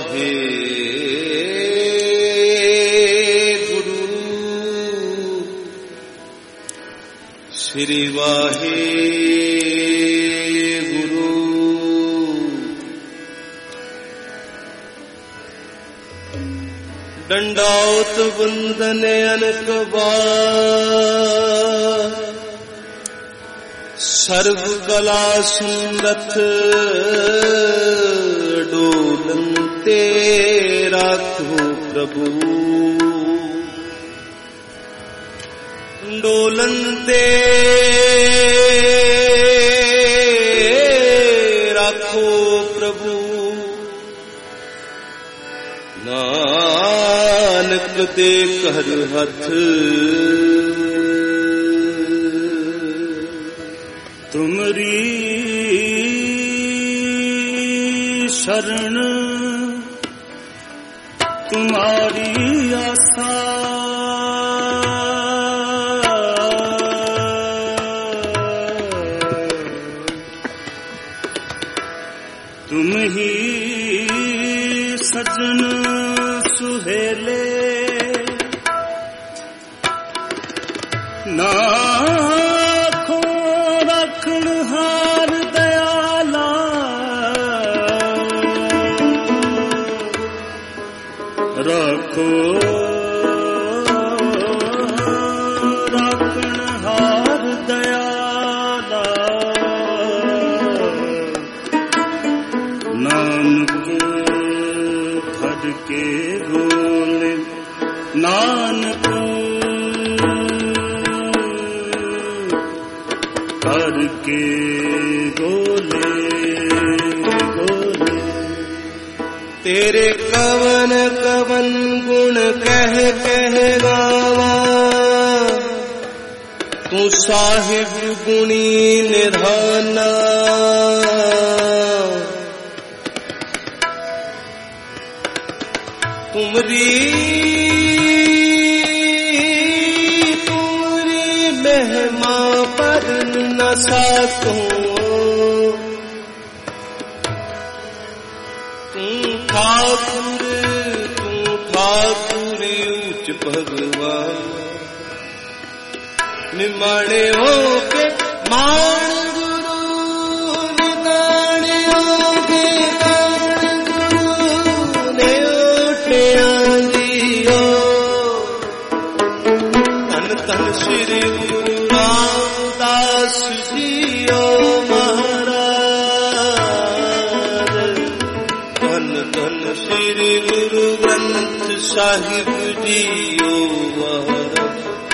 वाहे गुरु श्री वाहे गुरु दंडाउत वंदन अनक बार सर्व कला सुंदत डोलते राखो प्रभु डोलते राखो प्रभु नानक दे कर हथ तुमरी शरण तुम्हारी आशा तुम ही सजन सुहेले ना हार दयाला रखो रखन हार दयाला नानक खड़ के रोले नानक करके गोले गोले तेरे कवन कवन गुण कह कह गावा तू साहिब गुणी निधाना तुमरी महिमा पर न सकूं तू ठाकुर ऊंच भगवान निमाणे हो के मान गुरु निदाने हो के मान गुरु ने उठे आंदियो तन तन श्री गुरु रामदास जियो महाराज धन धन श्री गुरु ग्रंथ साहिब जियो महाराज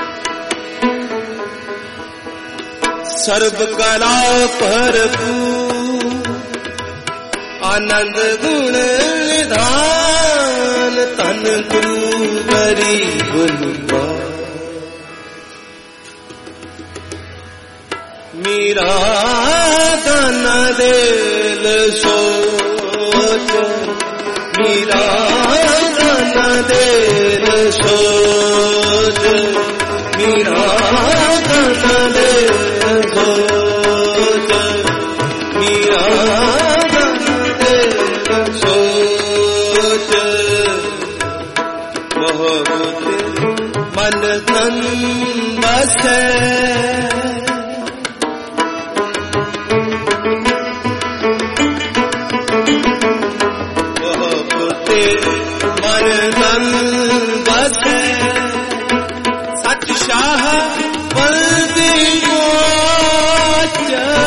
सर्व कला भरपूर आनंद गुण निधान तन गुरु गरीब मीरा तन दिल सोच मीरा तन दिल सोच मीरा तन दिल सोच मीरा तन दिल सोच बहुत मन तन बसे मन तन बसे सच शाह बल्दी मोच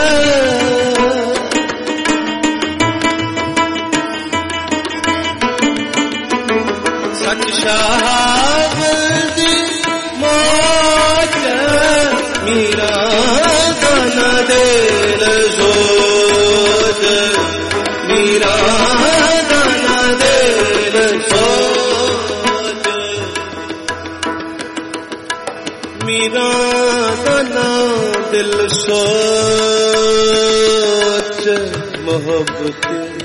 सच शाह बल्दी मोच मीरा तन दिल सोच मीरा मीरा तना दिल सोच मोहब्बत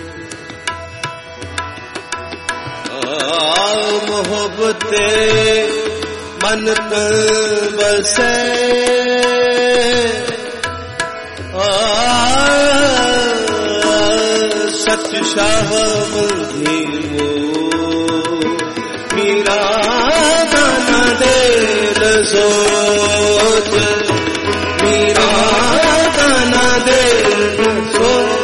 मोहब्बत मन तन बसे सच शाह मुझे सोच मीरा दाना दिल सोच।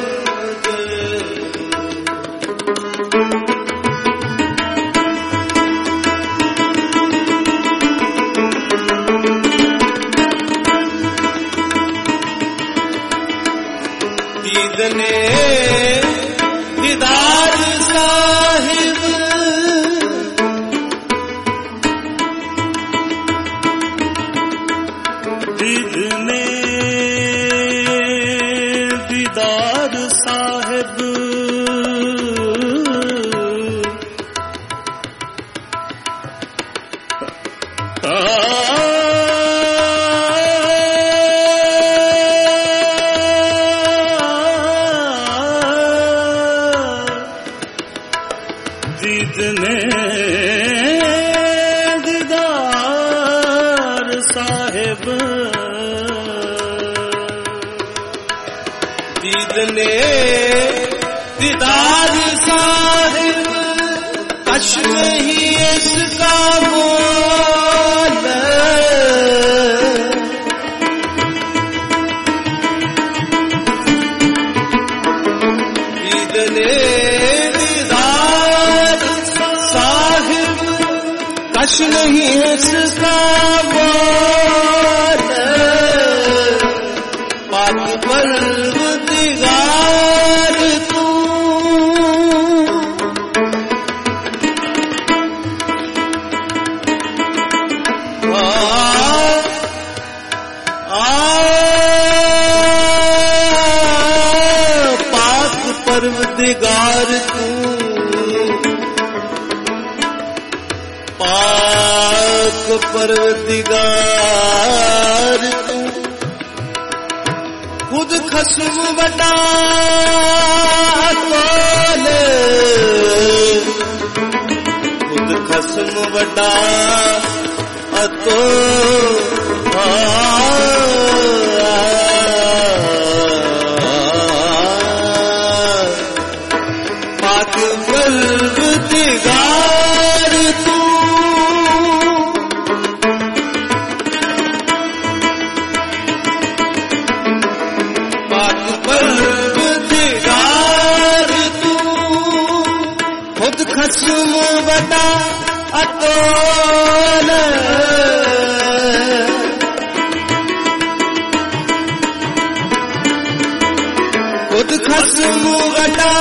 दीदने दीदार साहिब दीदने दीदार साहिब दीदने दीदार साहिब दीदने दीदार साहिब कश नहीं इसका बोल। दीदने कश नहीं इसका बोल। पाक परवरदिगार तू पाक परवरदिगार तू पाक परवरदिगार तू खुद खस्म बता तोले। खुद खस्म बता तो पाक परवरदिगार तू खस्म बता अतोल। खुद खस्म बता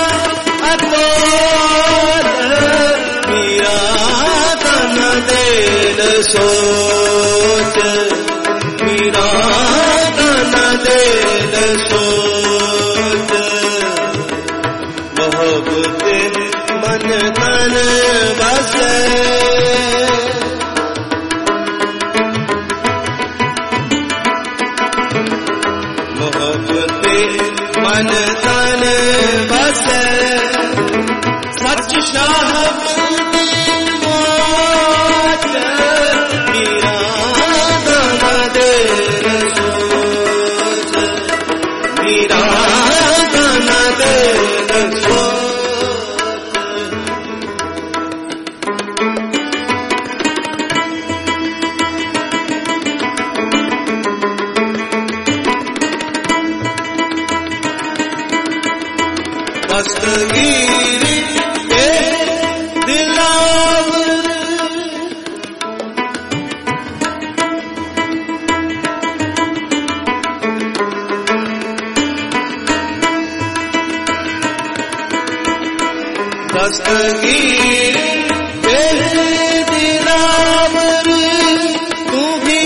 अतोल। मीरा दाना दिल सोच मीरा दाना दिल सोच। मोहब्बत मन तन बसे मोहब्बत मन तन बसे। सच शाह मीरा दाना दिल सोच मीरा दाना दिल सोच। दस्तगीर दिलावर दस्तगीर दिलावर तू भी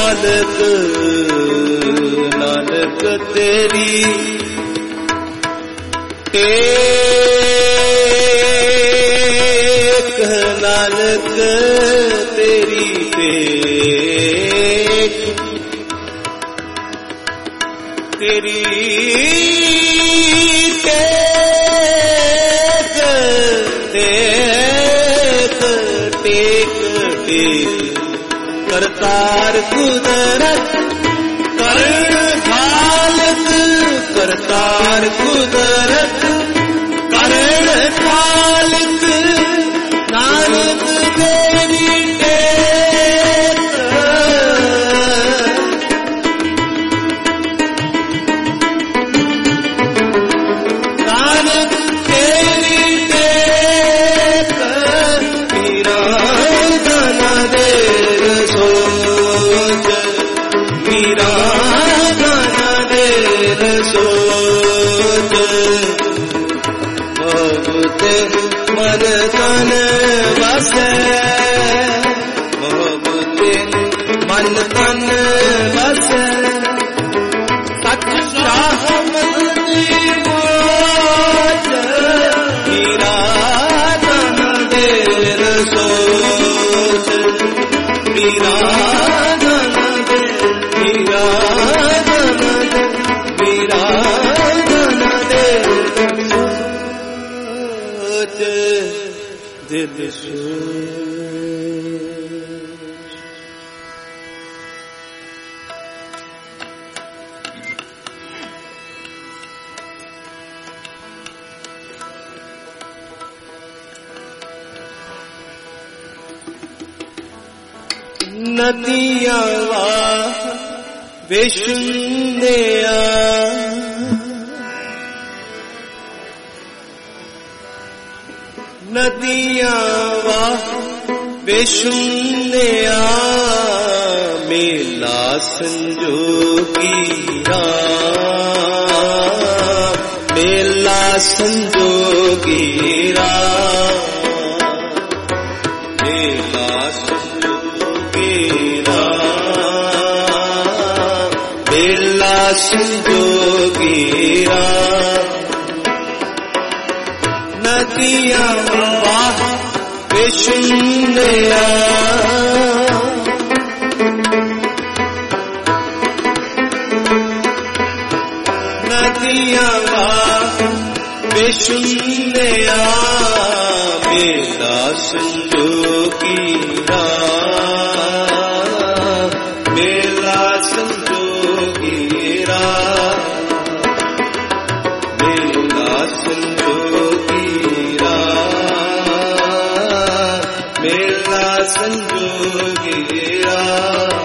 मालिक नानक तेरी टेक नानक तेरी टेक तेरी टेक टेक टेक टेक करतार कुदरत करण खालक करतार कुदरत करण खालक नानक तेरी टेक नानक तेरी टेक मीरा गाना दे सोच मीरा गाना दे सोच मोहब्बत मन तन बसे मोहब्बत मन तन बसे सच शाह मदनी मोच मीरा गाना दे सोच मीरा गाना दे मीरा गाना दे मीरा गाना दे सोच दिल सोच नदियां वाह बेशुन्निया नदियां वाह बेशुन्निया मेला संजोगी राम मेला संजोगी राम मेला संजोगी राम मेला संजोगी राम नदियां वाह बेशुन्निया नदियां वाह बेशुन्निया मेला संजोगी राम मेला संजोगी राम मेला संजोगी राम मेला संजोगी राम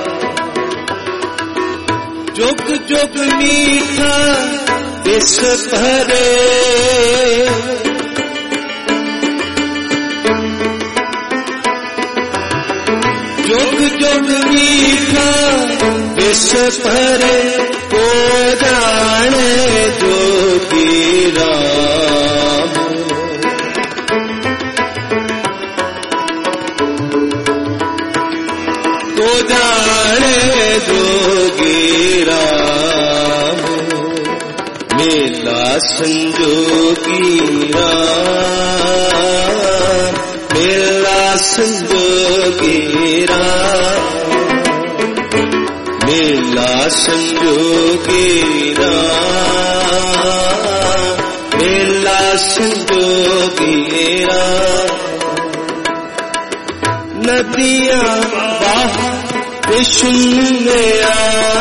जुग जुग मीठा इस भरे जुग जुग मीठा इस भरे को जाने जोगी राम को जाने जोगी राम मेला संजोगी राम मेला संजोगी राम मेला संजोगी राम मेला संजोगी राम नदियां वाह बेशुन्निया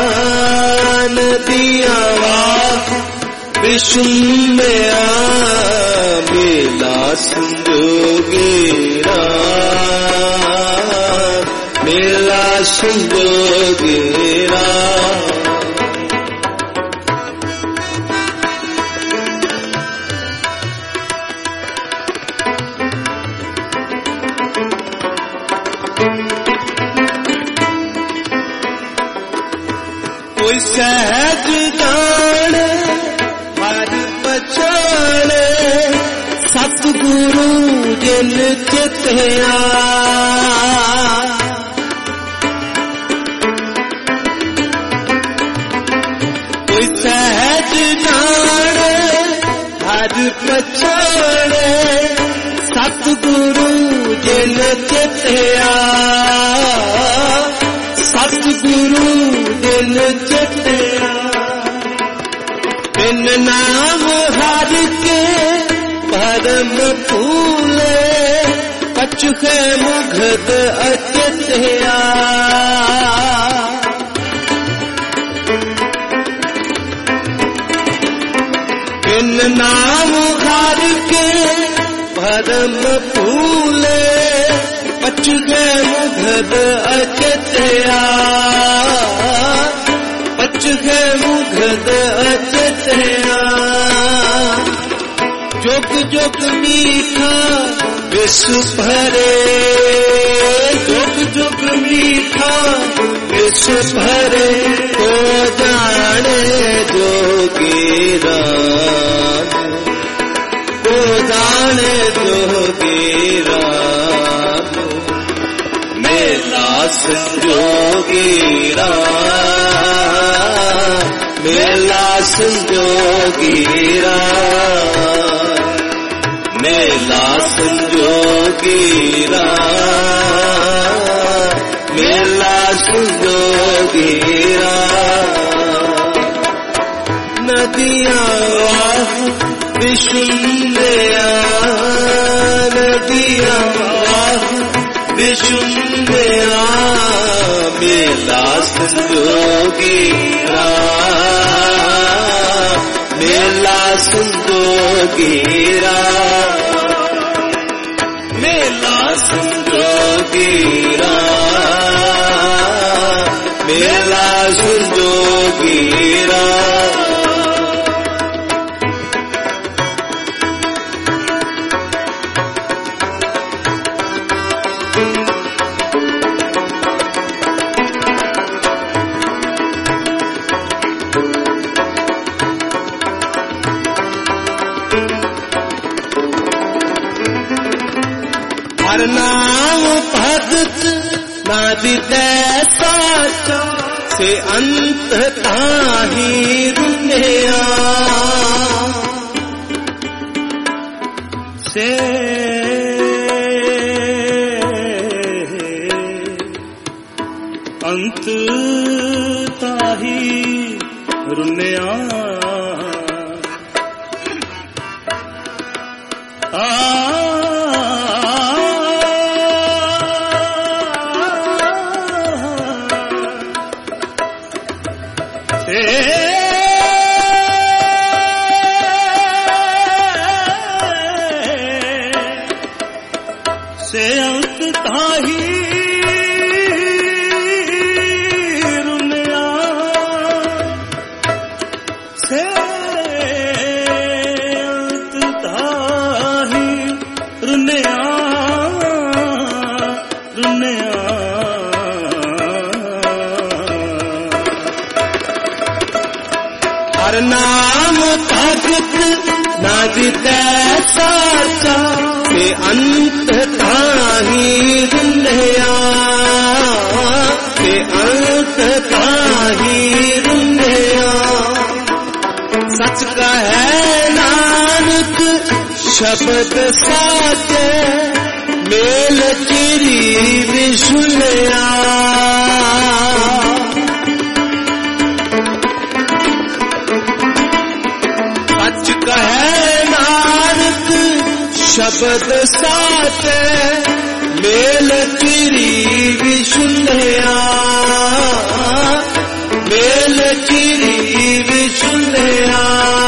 नदियां वाह बेशुन्निया मेला संजोगी राम मेला संजोगी राम कोई सहज जाने हर पछाने सतगुरु जिन चित्या सहज जाने हर पछाणे सतगुरु जिन चितया सतगुरु जिन चितया बिन नाम हर के परम फूले पचुखे मुघद अचितया बिन नाम हर के परम फूले पचुखे मुघद अचितया पचुखे मुघद अचितया जुग जुग मीठा विश्व भरे जुग जुग मीठा विश्व भरे को जाने जोगी राम को जाने जोगी राम मेला संजोगी राम मेला संजोगी राम मेला संजोगी राम मेला संजोगी राम नदियाँ वाह विशुंदया नदियाँ वाह विशुंदया मेला संजोगी राम मेला संजोगी राम मेला संजोगी राम मेला संजोगी राम हर नाम भगत नादिते साचा से अंत ताही रुन्या से अंत ताही रुन्या से अंत ताही रुन्या से अंत ताही रुन्या रुन्या हर नाम भगत नादिते साचा से अंत ताही रुन्या से अंत ताही रुन्या सच कहे नानक शब्द साचे मेल चिरी विशुलया सच कहे नानक शब्द साचे मेल चिरी विशुलया मेल चिरी विशुलया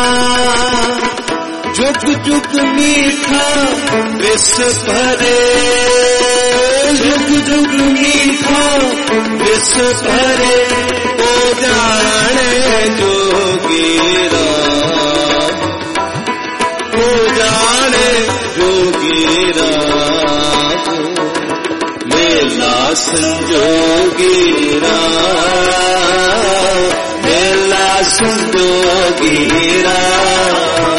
जुग जुग मीठा विश्व भरे जुग जुग मीठा विश्व भरे ओ जाने जोगी राम ओ जाने जोगी राम मेला संजोगी राम मेला संजोगी राम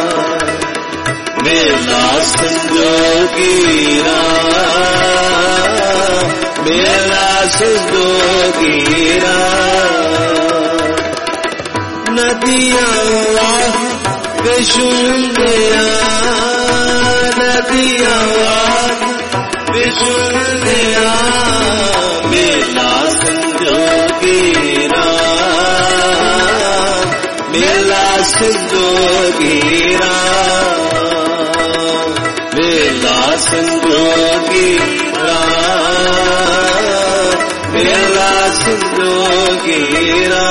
मेला संजोगी राम मेला संजोगी राम नदी नदियां वाह बेशुनिया नदियां वाह बेशुनिया मेला संजोगीरा मेला संजोगीरा मेला संजोगीरा मेला संजोगीरा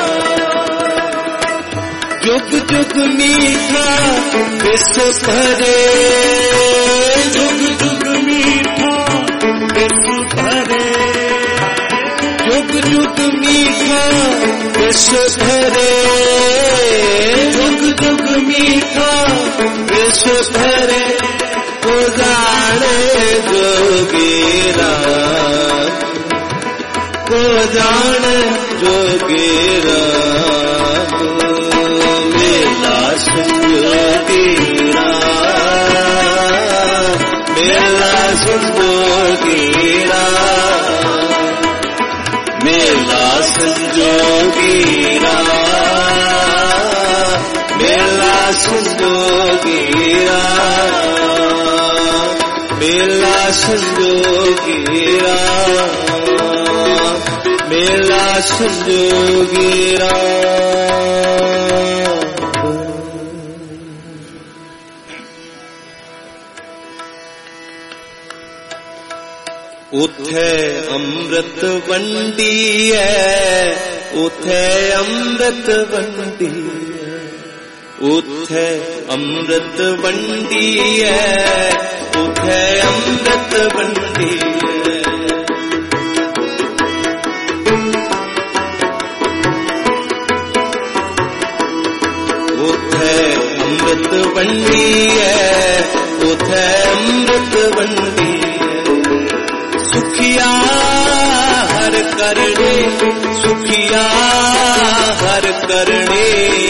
जुग जुग मीठा विश्व भरे जुग जुग मीठा विश्व भरे जुग जुग मीठा विश्व भरे जुग जुग मीठा विश्व भरे को जाने जोगीरा को जाने जोगीरा मेला संजोगीरा मेला संजोगीरा मेला संजोगीरा मेला संजोगीरा मेला संजोगीरा मेला संजोगीरा उथे अमृत वंडी है उथे अमृत वंडी उथे अमृत वंडी है उथे अमृत वंडी है उथे अमृत वंडी है उथे अमृत वंडी सुखिया हर करने सुखिया हर करने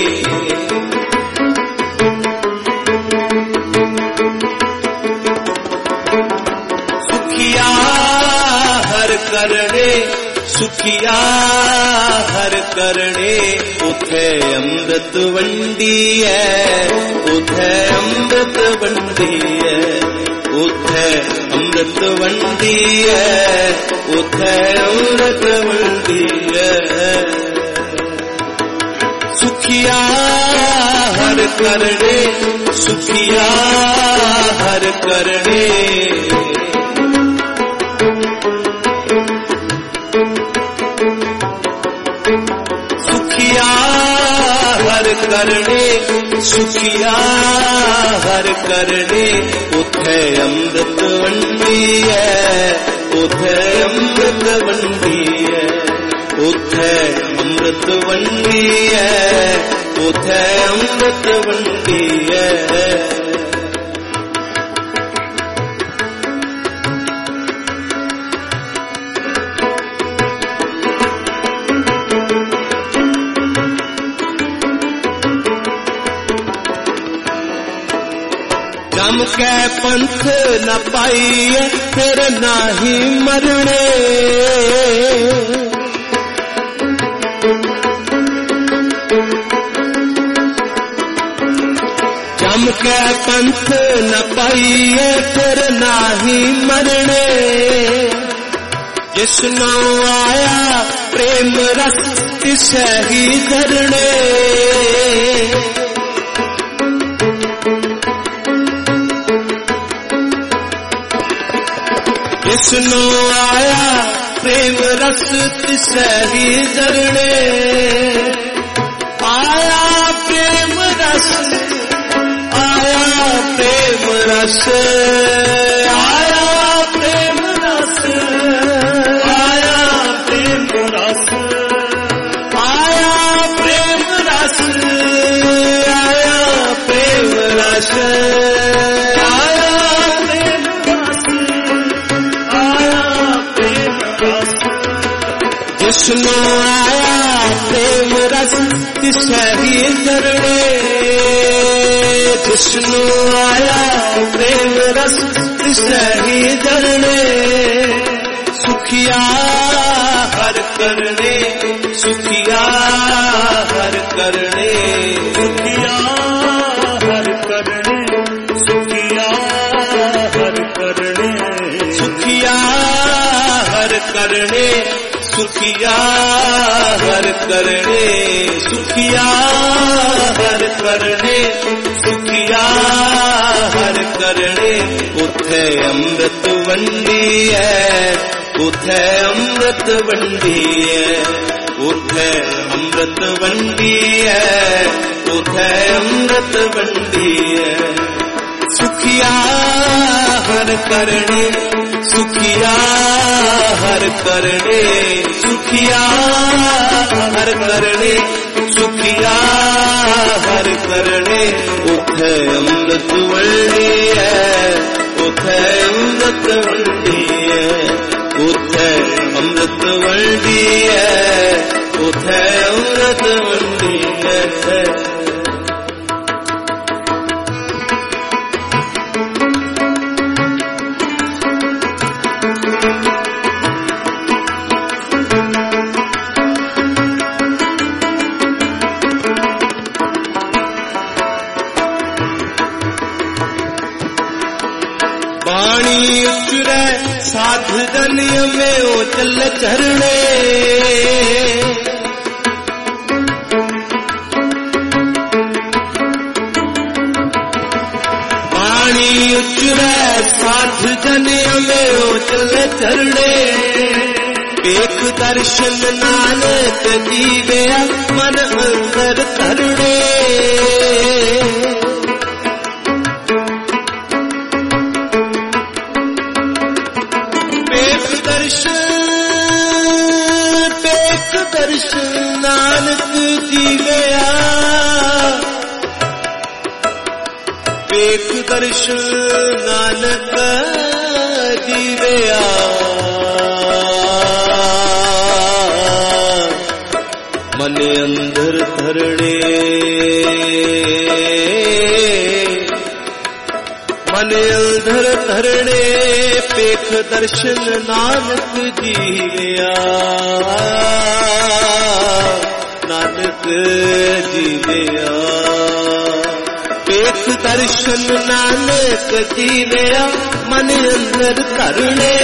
सुखिया हर करने सुखिया हर करने उथे अमृत वंडी है उथे अमृत वंडी है उथे अमृत वंडी है उथे अमृत वंडी है सुखिया हर करने सुखिया हर करने सुखिया हर करने सुखिया हर करने उथे अमृत वंडी है उथे अमृत वंडी है उथे अमृत वंडी है उथे अमृत वंडी है जम के पंथ न पाइए फिर नाही मरने जम के पंथ न पाइए फिर नाही मरने जिसनो आया प्रेम रस तिसे ही धरने जिसनो आया प्रेम रस तिसे ही धरने आया प्रेम रस आया प्रेम रस आया प्रेम रस आया प्रेम रस आया प्रेम रस आया प्रेम रस जिसनो आया प्रेम रस तिसे ही धरने जिसनो आया प्रेम रस तिसे ही धरने सुखिया हर करने सुखिया हर करने सुखिया हर करने, सुखिया हर करने, सुखिया हर करने। उथे अमृत वंडी है, उथे अमृत वंडी है, उथे अमृत वंडी है, उथे अमृत वंडी है। सुखिया हर करने, सुखिया हर करने, सुखिया हर करने, सुखिया हर करने। उथे अमृत वंडी है, उथे अमृत वंडी है, उथे अमृत वंडी है, उथे अमृत वंडी है। साध जनिय में ओ चल चरणे, पानी उचरे साध जनिय में ओ चल चरणे। एक दर्शन नानक दीवे मन अंदर तरणे। दर्शन नानक जीवया, एक दर्शन नानक जीवया। मन अंदर धरणे, मन अंदर धरणे। पेख दर्शन नानक जीवया, नानक जीवया। पेख दर्शन नानक जीवया, मन अंदर धरणे।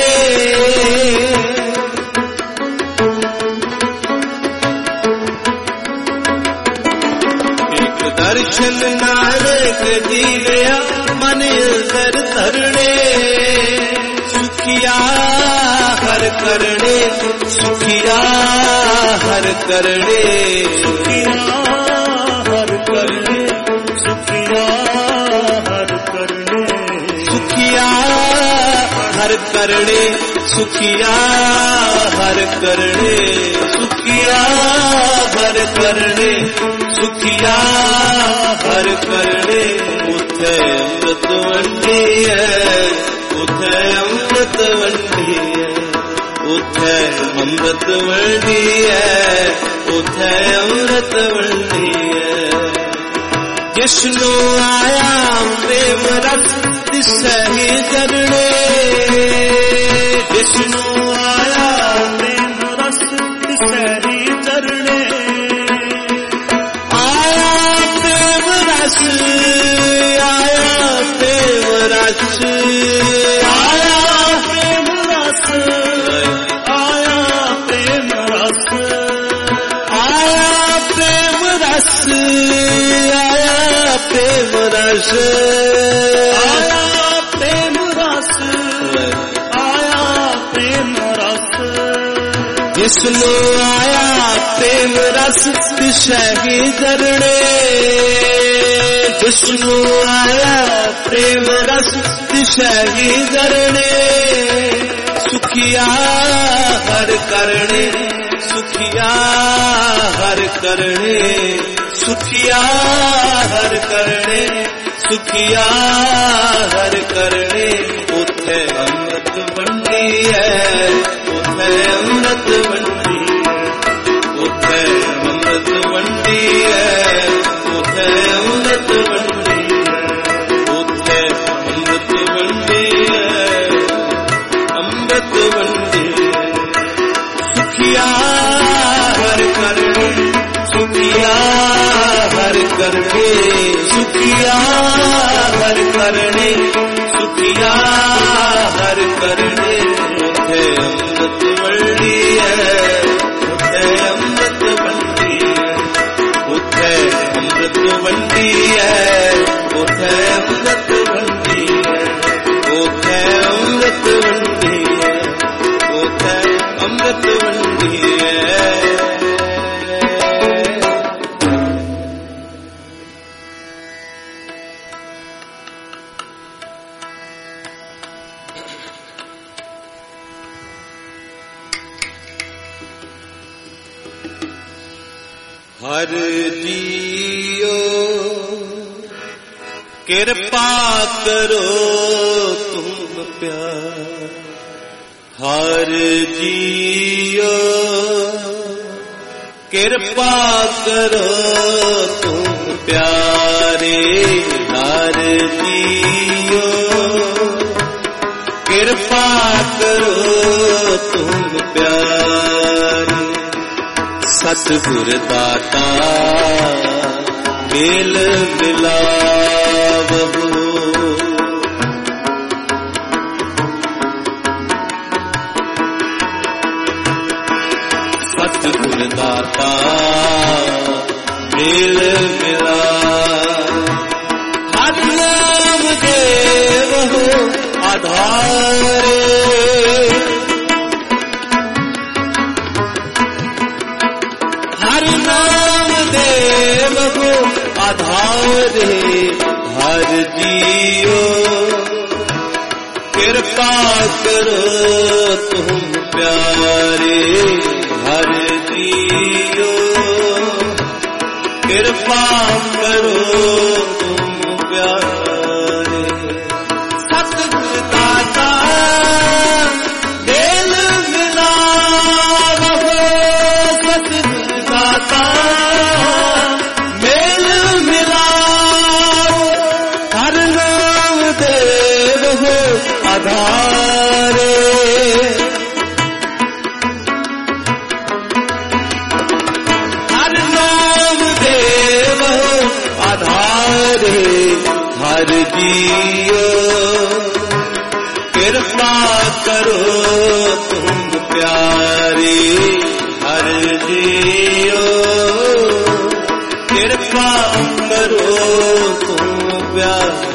पेख दर्शन नानक जीवया, मन अंदर धरणे। सुखिया हर करने, सुखिया हर करने, सुखिया हर करने, सुखिया हर करने, सुखिया हर करने, सुखिया हर करने, सुखिया हर करने, सुखिया हर करने। उथे अमृत वंडी है, उथे अमृत वंडी है, उथे अमृत वंडी है, उथे अमृत वंडी है। जिसनु आया प्रेम रस तिसहि चरणे, जिसनु आया प्रेम रस तिसहि चरणे। आया प्रेम रस, आया प्रेम रस, आया प्रेम रस, आया प्रेम रस, आया प्रेम रस, आया प्रेम रस, आया प्रेम रस, आया प्रेम रस। जिसनु आया प्रेम रस तिसहि चरणे, जिसनु आया प्रेम रस तिसहि चरणे। सुखिया हर करने, सुखिया हर करने, सुखिया हर करने, सुखिया हर करने। उथे अमृत वंडी है, उथे अमृत वंडी है, उथे अमृत वंडी है, उथे अमृत वंडी है, उथे अमृत वंडी है, अमृत वंडी है। सुखिया हर करने, सुखिया हर करने, सुखिया हर करने, सुखिया हर करने। उथे अमृत वंडी है, वंडी है, उठे अमृत वंडी है, उठे अमृत वंडी है, उठे अमृत वंडी है। हर जियो कृपा करो तुम प्यार, हर जियो कृपा करो तुम प्यारे, हर जियो कृपा करो तुम प्यारे। सतगुर दाता मेल मिलावो, सतगुर दाता मेल मिला। हर नाम देव हो आधारे, हर नाम देव हो आधारे। हर जियो कृपा करो तुम प्यारे, हर जियो कृपा करो तुम प्यारे। सतगुर दाता मेल मिलावो, सतगुर दाता मेल मिलाओ। हर नाम देव हो आधारे, हर नाम देव हो आधारे। हर जियो कृपा करो तुम प्यारे, हर जियो कृपा करो तुम प्यारे।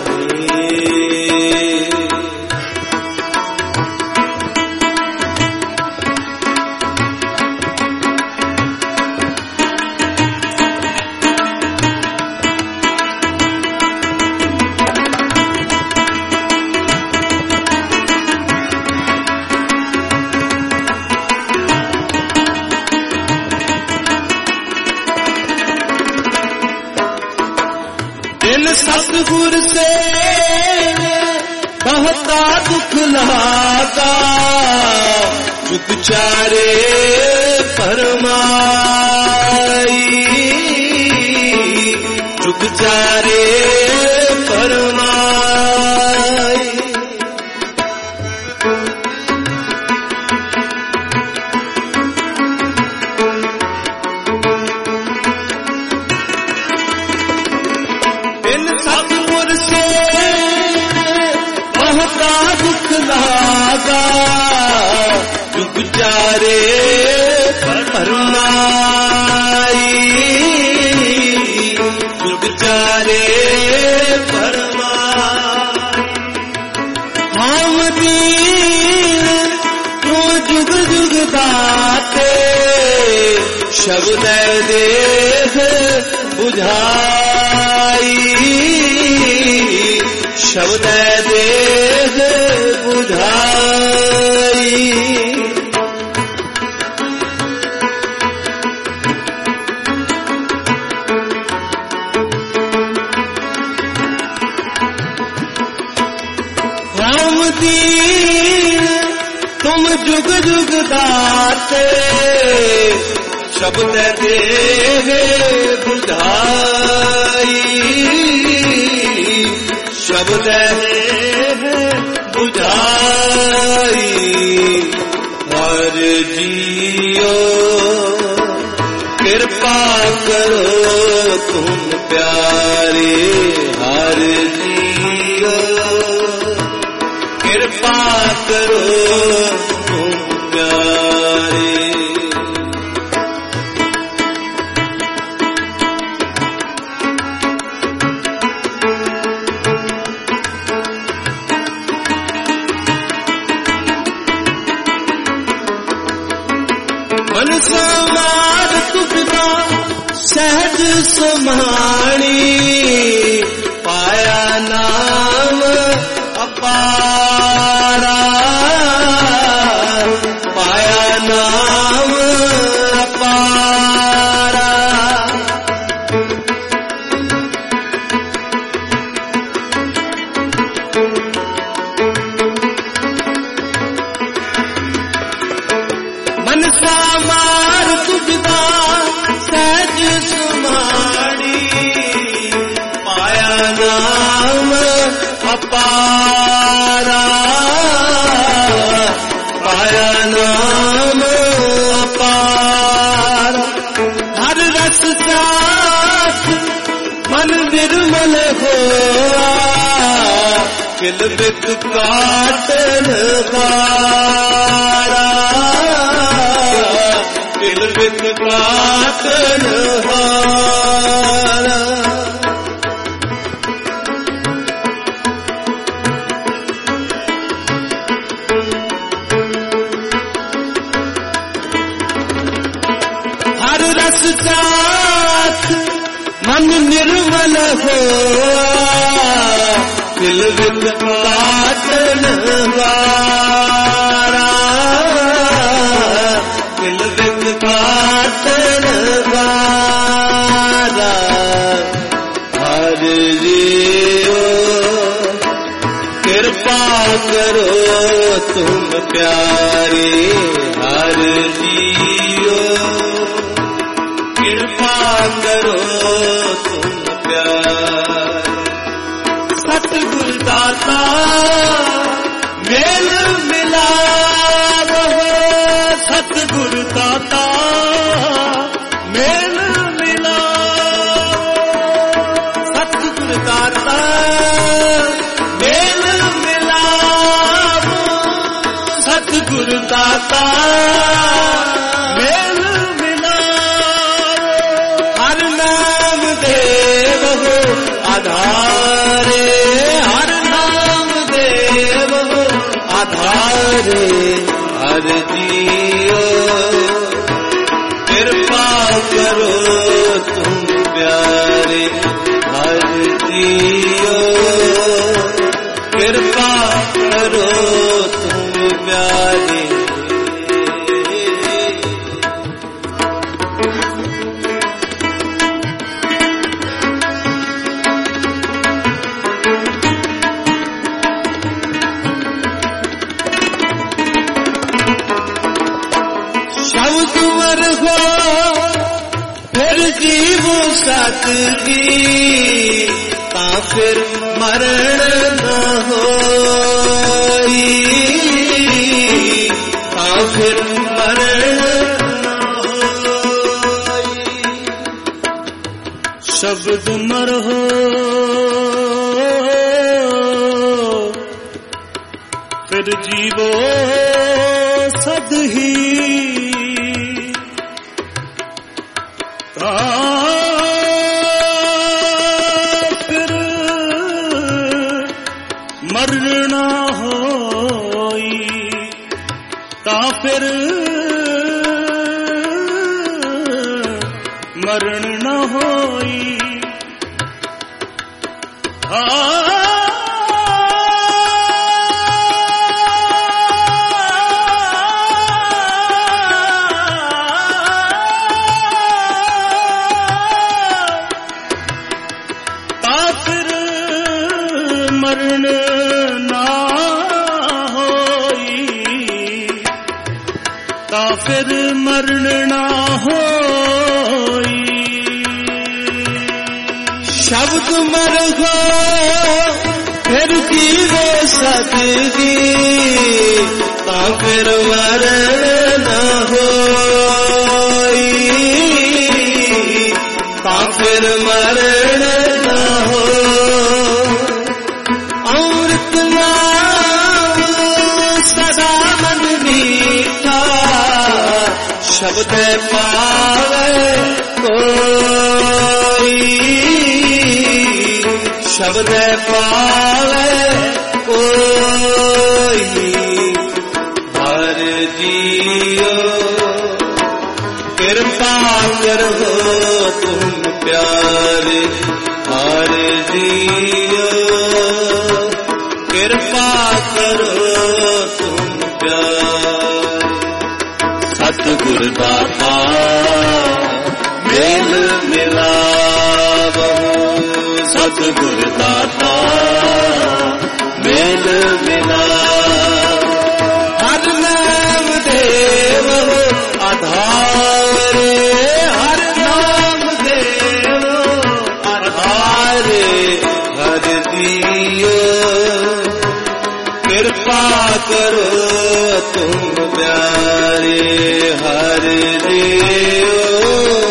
सतगुर से बहुता दुख लागा, जुग चारे फरमाई, जुग चारे फरमाई। सतगुर से बहुता दुख लागा, जुग चारे फरमाई, जुग चारे फरमाई। हम दीन तू जुग जुग दाते, शब्द देह बुझाई, शब्द देह बुझाई। हम दीन तुम जुग जुग दाते, शब्द देह बुझाई, शब्द बुझाई। हर जियो कृपा करो तुम प्यारे, हर जियो कृपा करो तुम प्यारे। सहज समाणी पाया नाम अपारा पाया नाम अपारा मनसा मार दुखदा सहज समाणी पाया नाम अपारा पाया नाम अपारा हर रस चाख मन निर्मल होआ किल बिक काटन हारा किल बिक काटन हारा हर रस चाख मन निर्मल होआ दिल बिक काटन हारा दिल बिक काटन हारा हर जीओ कृपा करो तुम प्यारे हर जीओ कृपा करो तुम प्यारे सतगुर दाता मेल मिलावो सतगुर दाता मेल मिलावो सतगुर दाता मेल मिलावो सतगुर दाता मेल मिलावो हर नाम देव हो आधारे हर नाम देव हो आधारे हर जियो कृपा करो तुम प्यारे हर जियो कृपा करो तुम प्यारे तुमर हो फिर जीवो सतगी ता फिर मरण न होई ता फिर मरण न होई शब्द मर हो फिर जीवो सद ही फिर मरण होई ता फिर मरण न होई मरण ना होई ता फिर मरण ना होई शब्द मर गो फिर जीवो सतगी ता फिर मरण न होई ता फिर मरण न होई अमृत नाम सदा मन मीठा शब्द पावे कोई शब्द पावे कोई हर जियो कृपा करो तुम सतगुर दाता मेल मिलावो, सतगुर दाता मेल मिलावो। हर नाम देव आधारे, हर नाम देव आधारे, हर दियो कृपा करो तुम प्यारे, हर दियो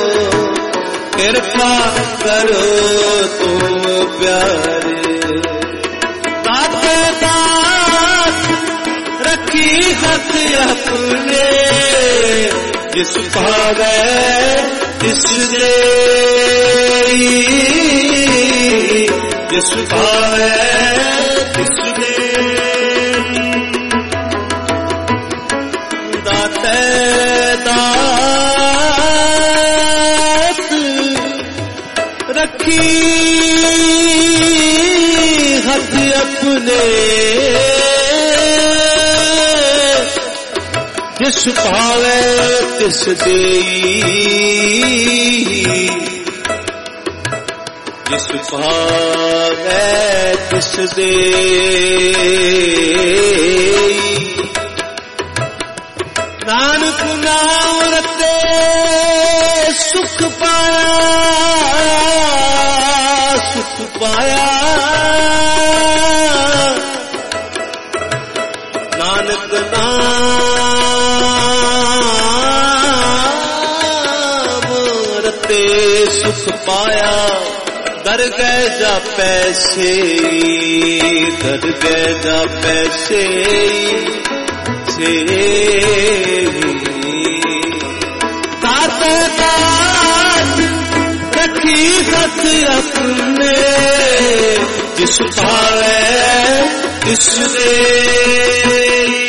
कृपा करो तुम प्यारे। दाते दात रखी हथ अपने, जिस भावे तिस देई, जिस भावे तिस देई। दाते दात रखी हथ अपने, जिस भावे तिस देई, जिस भावे तिस देई। नानक नाम रते सुख पाया, सुख पाया। नानक नाम रते सुख पाया, दर गए जा पैसे, दर गए जा पैसे से। दाते दात रखी हथ अपने, जिस भावे तिस देई,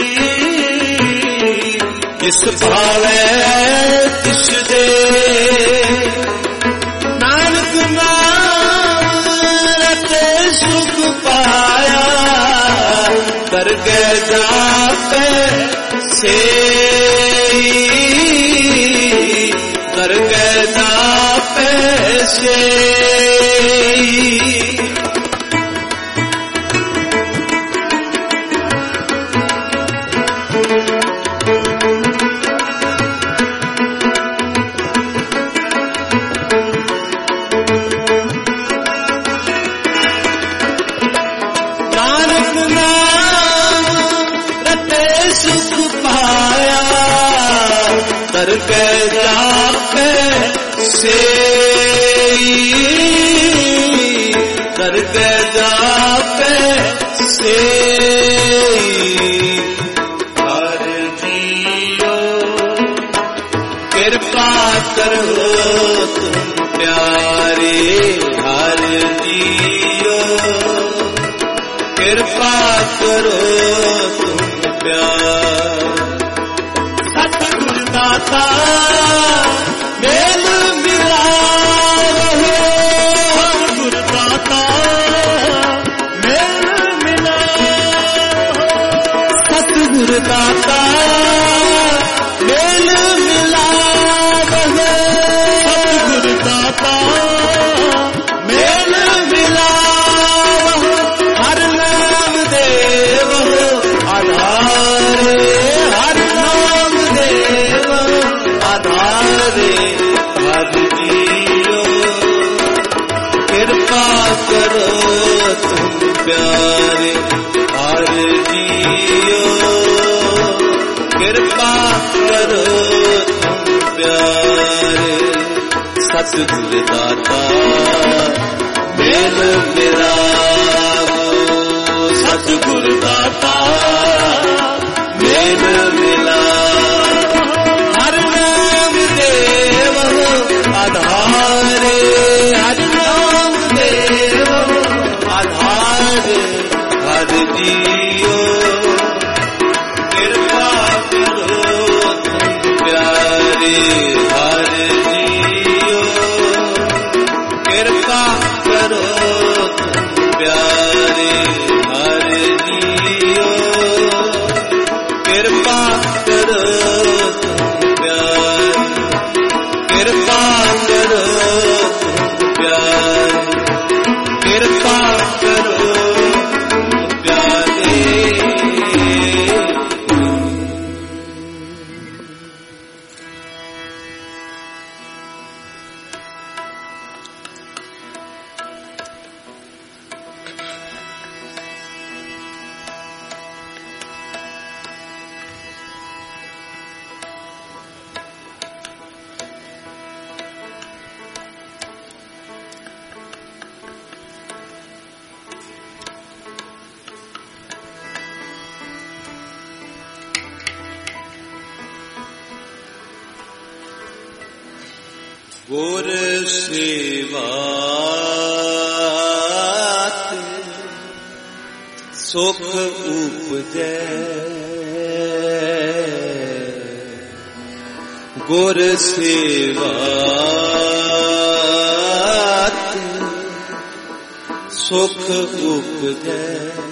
जिस भावे तिस देई। नानक नाम रते सुख पाया, कर गए जापे से, कर गए जापे से। कर गए जापे से, कर गए जापे से। हर जियो कृपा करो तुम प्यारे, हर जियो कृपा करो तुम प्यारे। सतगुर दाता मेल मिलावो, सतगुर दाता मेल मिलावो, सतगुर दाता मेल मिलावो, सतगुर दाता मेल मिलावो। हर नाम देव आधारे, हर नाम देव आधारे, हर जियो कृपा करो तुम प्यारे, हर जियो कृपा करो तुम प्यारे। सतगुर दाता मेल मिलावो, सतगुर दाता मेल मिलावो। हर नाम देव आधारे, हर नाम देव आधारे, हर जियो कृपा करो तुम प्यारे, हर जियो कृपा करो तुम प्यारे, हर जियो कृपा ਗੁਰ ਸੇਵਾ ਸੁਖ ਉਪਜੈ ਗੁਰ ਸੇਵਾ ਸੁਖ ਉਪਜੈ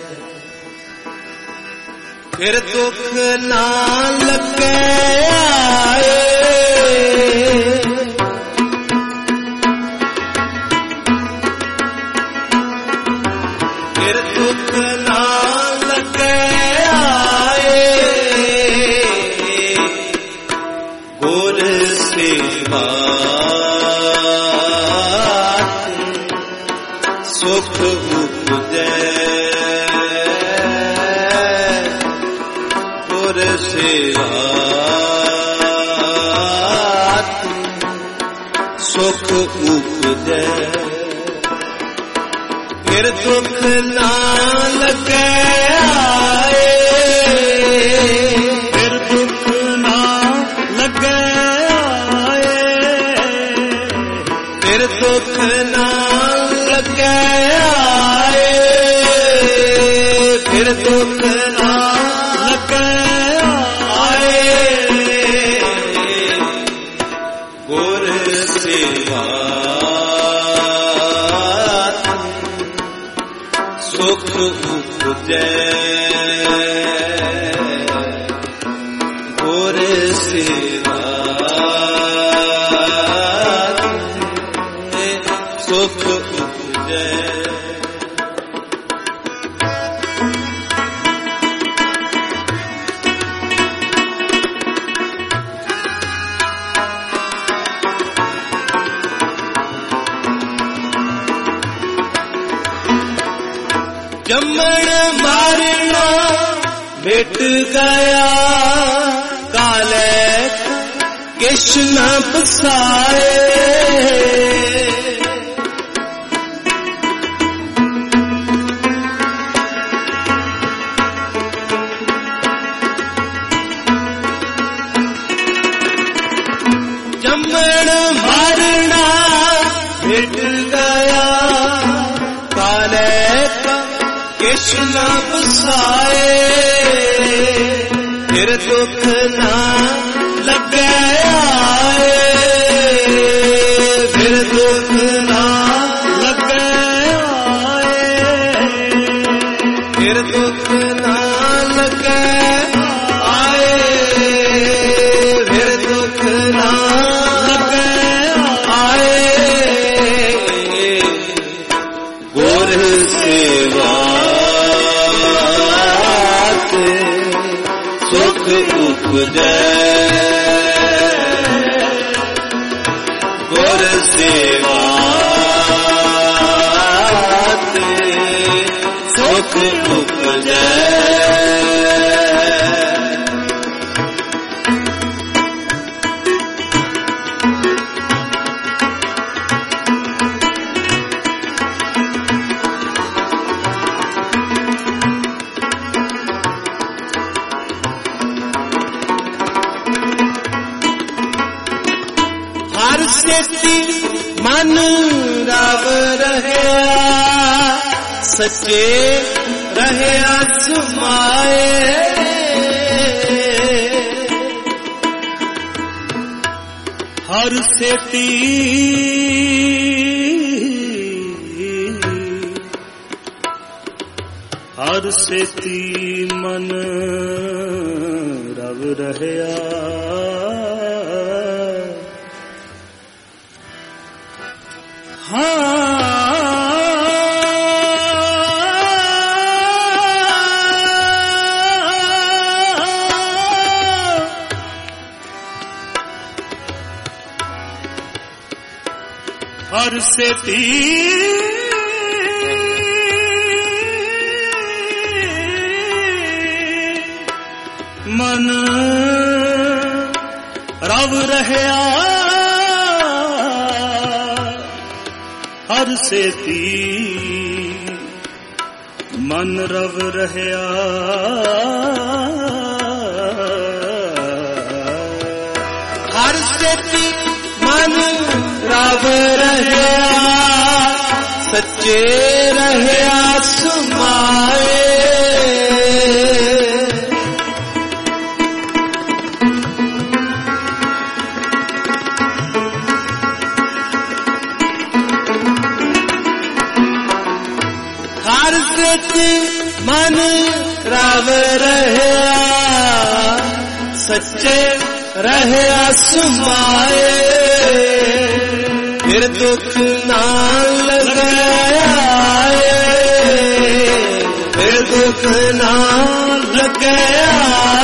ਫਿਰ ਦੁਖ ਨਾ ਲੱਗੈ ਆਏ ਫਿਰ ਦੁਖ ਨਾ ਲੱਗੈ ਆਏ ਗੁਰ ਸੇਵਾ ਸੁਖ ਉਪਜੈ ਗੁਰ ਸੇਵਾ ਸੁਖ ਉਪਜੈ ਫਿਰ ਦੁਖ ਨਾ ਲੱਗੈ ਆਏ ਫਿਰ ਦੁਖ ਨਾ ਲੱਗੈ ਆਏ ਫਿਰ ਦੁਖ ਨਾ ਲੱਗੈ ਆਏ ਫਿਰ ਦੁਖ ਨਾ ਲੱਗੈ ਆਏ ਗੁਰ ਸੇਵਾ ਸੁਖ ਉਪਜੈ ਗੁਰ ਸੇਵਾ ਸੁਖ ਉਪਜੈ ਜੰਮਣ ਮਾਰਨਾ ਮਿਟ ਗਿਆ ਕਾਲੇ ਕਿਛ ਨ ਬਸਾਏ ਜੰਮਣ ਮਾਰਨਾ ਮਿਟ ਗਿਆ ਕਾਲੇ ਕਿਛ ਨ ਬਸਾਏ ਫਿਰ ਦੁਖ ਨਾ ਲੱਗੈ ਆਏ ਫਿਰ ਦੁਖ ਨਾ ਲੱਗੈ ਆਏ ਫਿਰ ਦੁਖ ਨਾ ਲੱਗੈ ਆਏ ਫਿਰ ਦੁਖ ਨਾ ਲੱਗੈ ਆਏ ਗੁਰ ਸੇਵਾ ਸੁਖ ਉਪਜੈ ਗੁਰ ਸੇਵਾ ਸੁਖ ਉਪਜੈ ਹਰ ਸੇਤੀ ਮਨ ਰਵ ਰਹਿਆ ਸੱਚੇ ਰਹਿਆ ਸੁਮਾਏ ਹਰ ਸੇਤੀ ਹਰ ਸੇਤੀ ਮਨ ਰਵ ਰਹਿਆ ਹਰ ਸੇਤੀ ਮਨ ਰਵ ਰਹਿਆ ਹਰ ਸੇਤੀ ਮਨ ਰਵ ਰਹਿਆ ਹਰ ਸੇਤੀ ਮਨ रब रहया सच्चे रहया समाए हर सच मन रब रहया सच्चे रहया समाए फिर दुख ना लगाया फिर दुख ना लगाया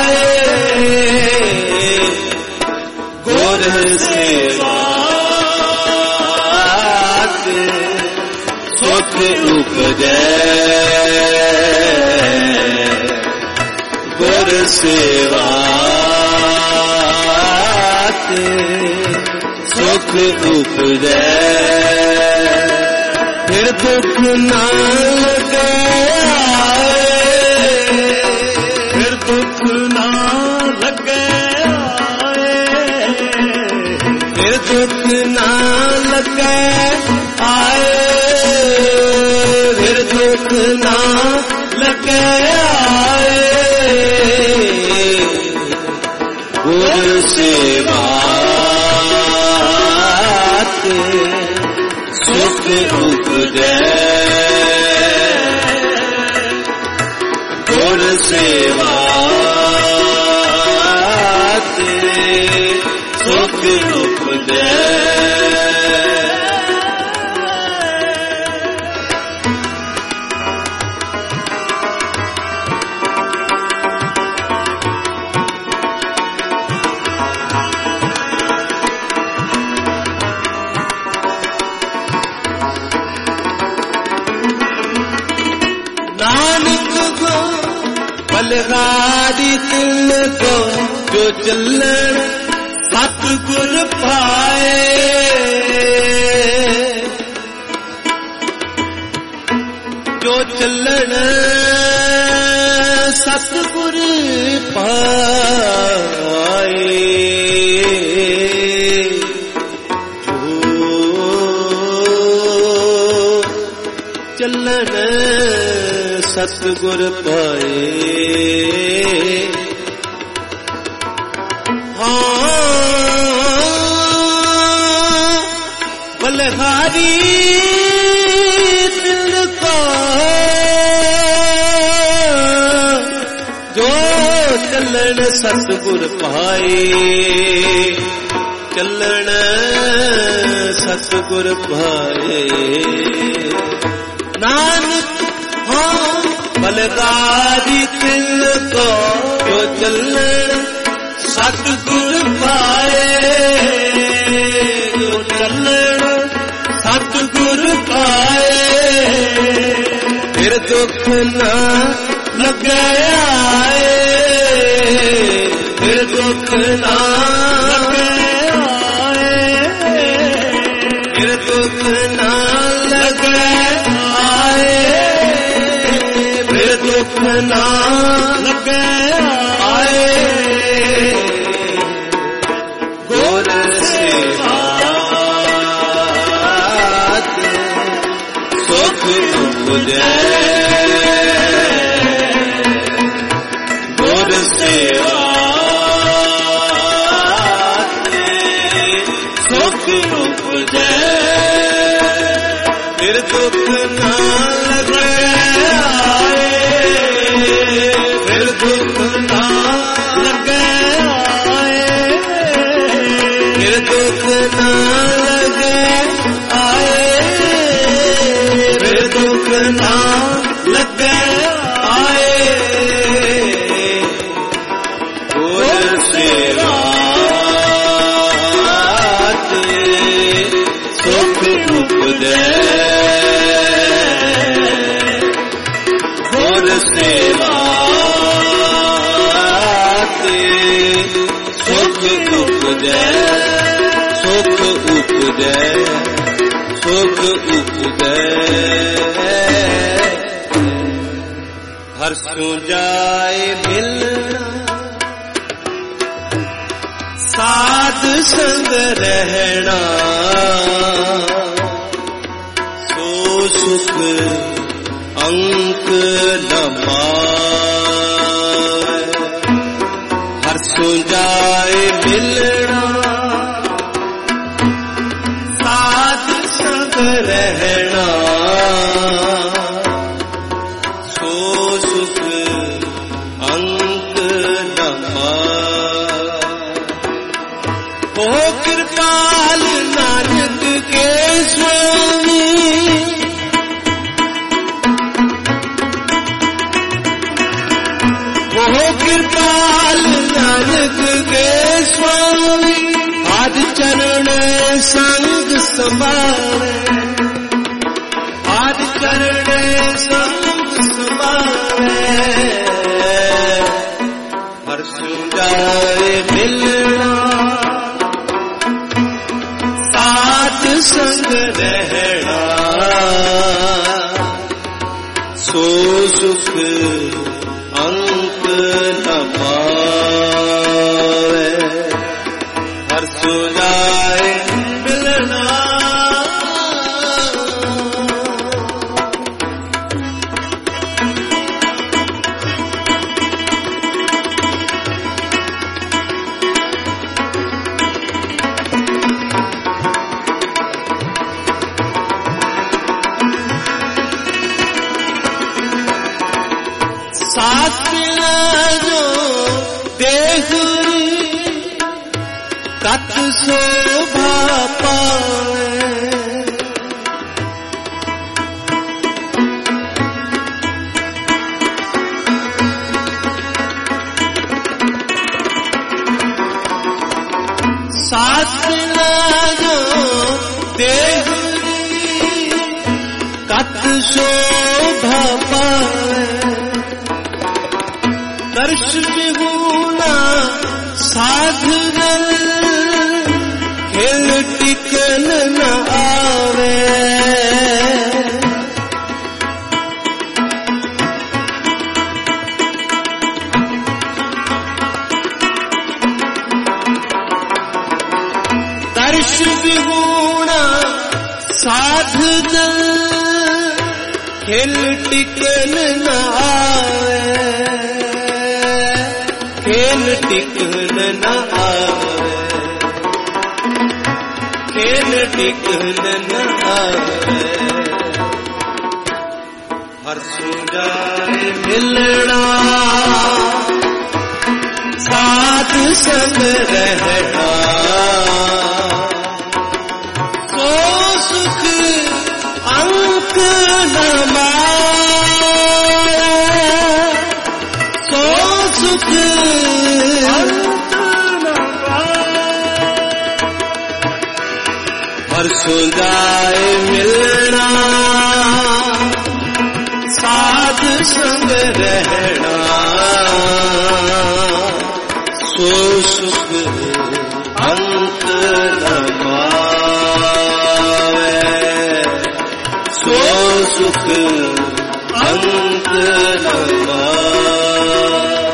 गुर सेवा सुख उपजै गुर सेवा सुख उपजै फिर दुख ना लगाया फिर दुख ना लगाया फिर दुख ना लगाया फिर दुख ना लगाया गुर सेवा सुख उपजै गुर सेवा सुख उपजै बलगारी तिल को जो चलन सतगुर पाए जो चलन सतगुर पाए जो चलन सतगुर पाए बलहारी दिल को जो चलन सतगुर पाए चलन सतगुर पाए नानक बलगारी दिल को जो चलन सतगुर पाए जो चलन सतगुर पाए फिर दुख ना लगाया फिर दुख ना लगाया फिर दुख ना लगाया फिर दुख ना लगाया गुर सेवा सुख उपजै गुर सेवा सुख उपजै फिर दुख ना लगाया फिर दुख ना लगाया फिर दुख ना लगाया फिर दुख ना लगाया गुर सेवा सुख उपजै गुर सेवा सुख उपजै सुख उपजै सुख उपजै हर्षों जाए मिलना सा साध संग रहना सो सुख अंक न पाए। हर सो जाए मिलना साध संग रहना सो सुख अंक न पाए। ओ कृपाल नानक के स्वामी कृपाल नानक के स्वामी आज चरण संग संभाले। आज चरण संग संभाले। हर सुजाए मिलना साथ संग रहना सो सुख अंक न पावे। हर सुजाए मिलना साथ जो देहुरी कत शोभा पावे। साथ जो देहुरी कत शोभा पावे। दर्श बिहुना साधगल खेल टिकन न आवे। दर्श बिहुना साधगल खेल टिकन न आवे। खेल टिकन न आवे। खेल टिकन न आवे। हर सुजाए मिलना साथ संग रहना सो सुख अंक न सुख हर सुजाए मिलना साध संग रहना सो सुख अंक न पावे। सो सुख अंक न पावे।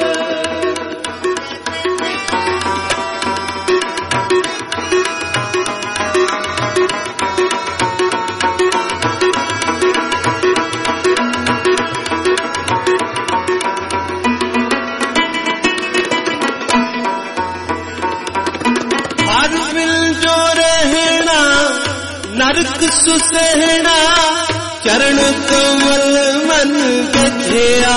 नरक सुसहना चरण कमल मन गठिया।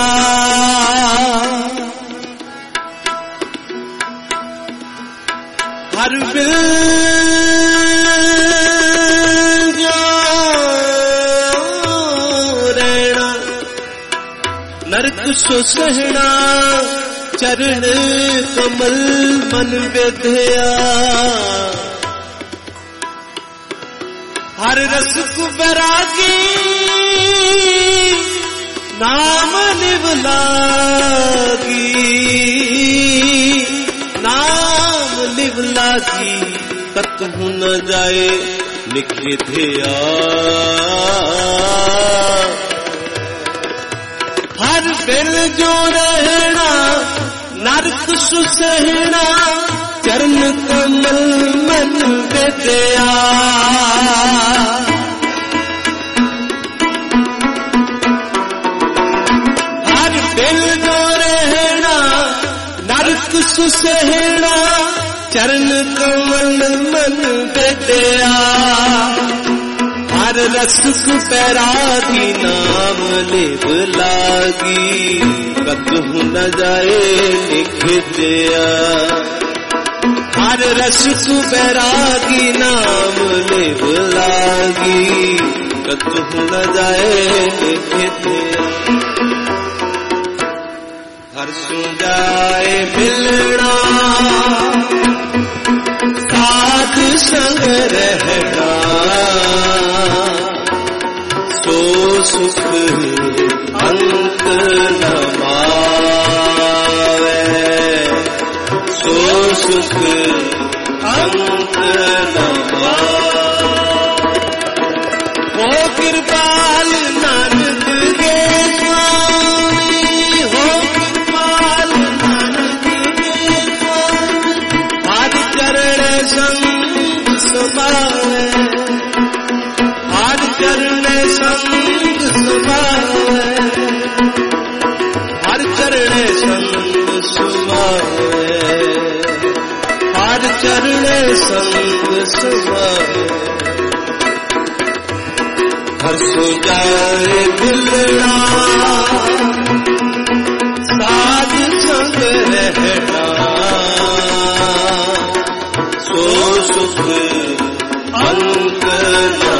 हर बिल जो रहना नरक सुसहना चरण कमल मन विधया। हर रस को बैरागी नाम निवलागी। नाम निवलागी कतहु न जाए लिखे धिया। हर बिल जो रहना नरक सुसहना चरण कमल मन विद्या हर दिल जो रहना नरक सुसहना चरण कमल मन विद्या हर रस पैरागी नाम लेव लागी कतहु न जाए निखिद्या हर रस बैरागी नाम लेव लागी कतहु न जाए निखिद्या हर सु जाए मिलना साध संग रहना सो सुख अंत न मावे सो सुख अंत न मावे हो कृपाल नानक के स्वामी हो कृपाल नानक के स्वामी आदि चरण संग समावे आदि चरण संग समावे हर चरण संग समावे हर चरण संग समावे हर सो जाए दिलना साध संग रहना सो सुख अंत न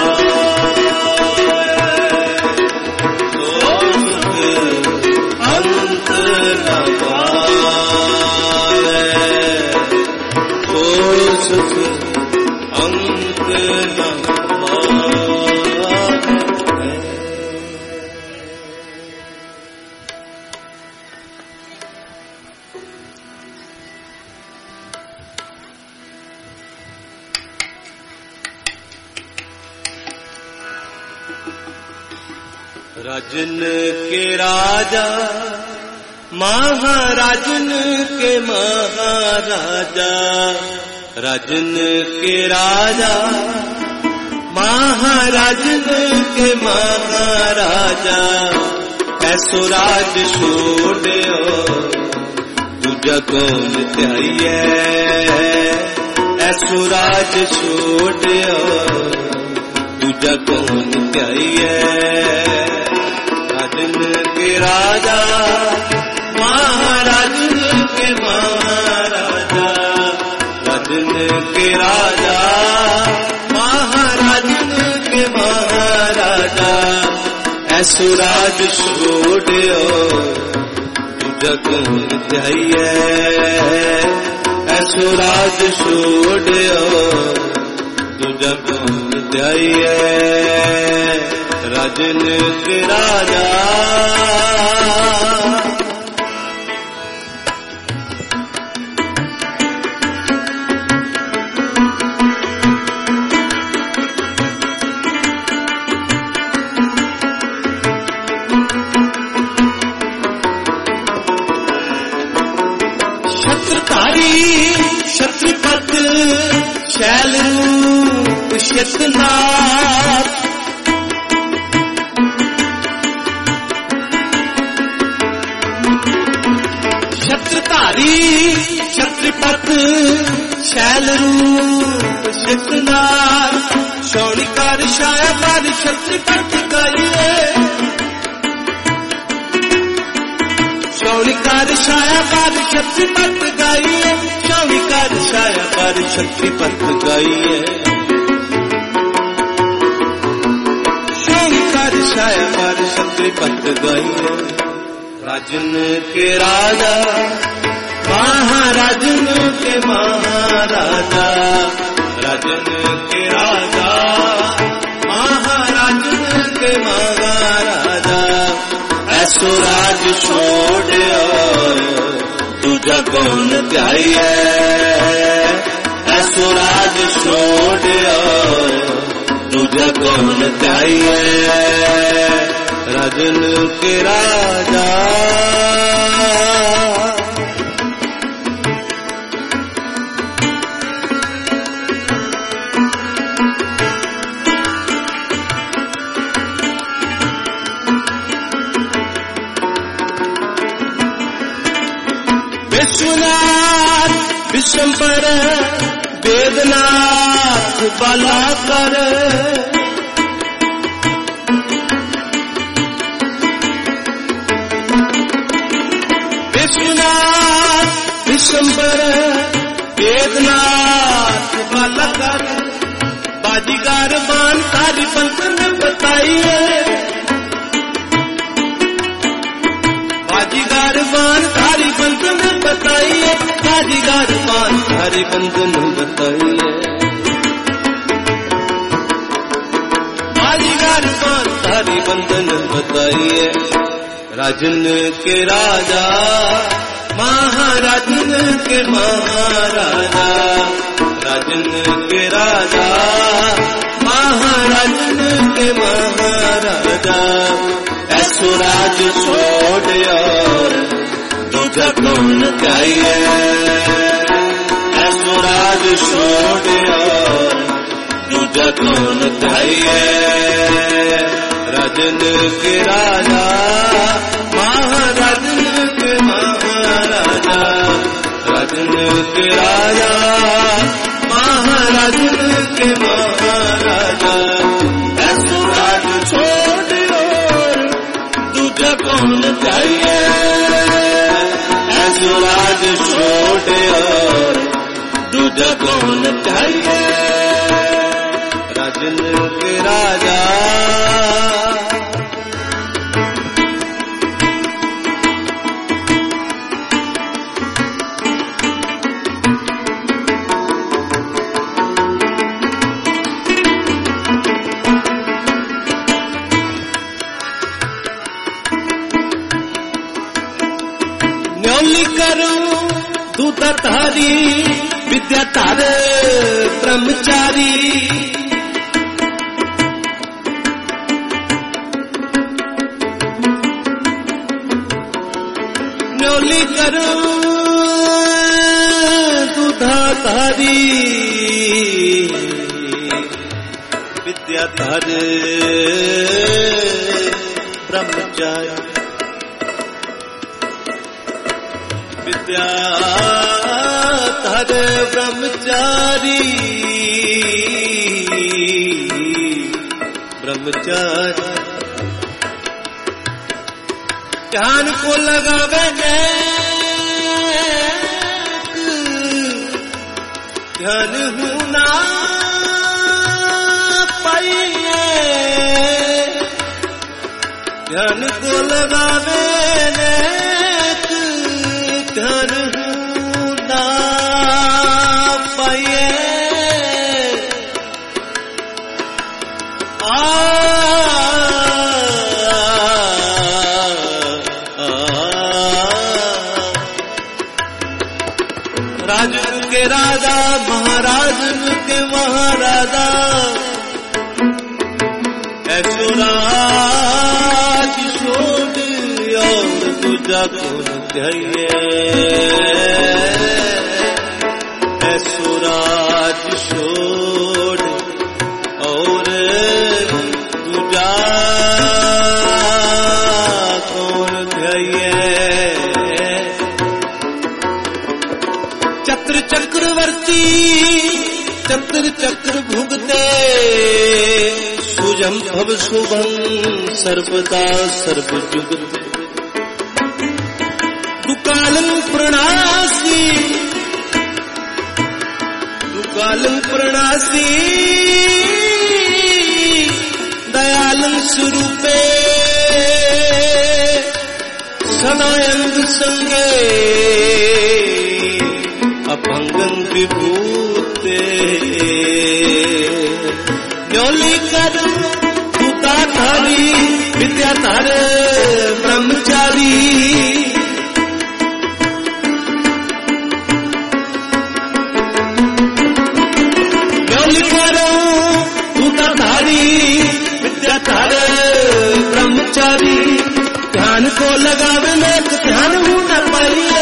राजन के राजा महाराजन के महाराजा राजन के राजा महाराजन के महाराजा ऐसो राज छोड़ो दूजा कौन त्याइए ऐसो राज छोड़ो दूजा कौन त्याइए राजन के राजा महाराजन के महाराजा राजन के राजा महाराजन के महाराजा ऐसो राज छोड़ो दूजा कौन त्याइए ऐसो राज छोड़ो दूजा कौन त्याइए राजन के राजा शत्रुपत शैल रूप शतनाथ शत्रधारी शत्रुपत शैल रूप शतनाथ शौनिकार छाया पर शत्रुपत गाइए शौनिकार छाया पर शत्रुपत गाइए शौनिकार छाया पर शत्रुपत गाइए शौनिकार छाया पर शत्रुपत गाइए राजन के राजा महाराजन के महाराजा राजन के राजा महाराजन के महाराजा ऐसो राज छोड़ो दूजा कौन त्याइए ऐसो राज छोड़ो दूजा कौन त्याइए राजन के राजा विश्वनाथ विश्वंभर वेदनाथ बालाकर विश्वनाथ विश्वंभर वेदनाथ बालाकर बाजीगार बान सारी पंथ ने बताई है बाजीगार बान सारी पंथ ने बताई है बाजीगार बान सारी पंथ ने बताई है बाजीगार बान सारी पंथ ने बताई है राजन के राजा महाराजन के महाराजा राजन के राजा महाराजन के महाराजा ऐसो राज छोड़ और दूजा कौन चाहिए ऐसो राज छोड़ और दूजा कौन चाहिए राजन के राजा महाराजन के महाराजा राजन के राजा महाराजन के महाराजा ऐसो राज छोड़ और दूजा कौन चाहिए ऐसो राज छोड़ और दूजा कौन चाहिए राजन के राजा दूताधारी विद्याधार ब्रह्मचारी न्योली करो दूताधारी विद्याधार ब्रह्मचारी विद्याधर ब्रह्मचारी ब्रह्मचारी ध्यान को लगावे ध्यान होना पाइए ध्यान को लगावे ध्यान ना पाइए राजन के राजा महाराजन के महाराजा ऐसो राज छोड़ और दूजा कौन चाहिए ऐसो राज छोड़ और दूजा कौन चाहिए चक्र चक्रवर्ती चक्र चक्र भुगते सुजम भव शुभम सर्वदा सर्वजुगते दुकालं प्रणासी दुकालं प्रणासी दयालं स्वरूपे सदायंग संगे अभंगं विभूते न्योली कर दूताधारी विद्याधार ब्रह्मचारी विद्याधार ब्रह्मचारी ध्यान को लगावे में ध्यान होना पाइए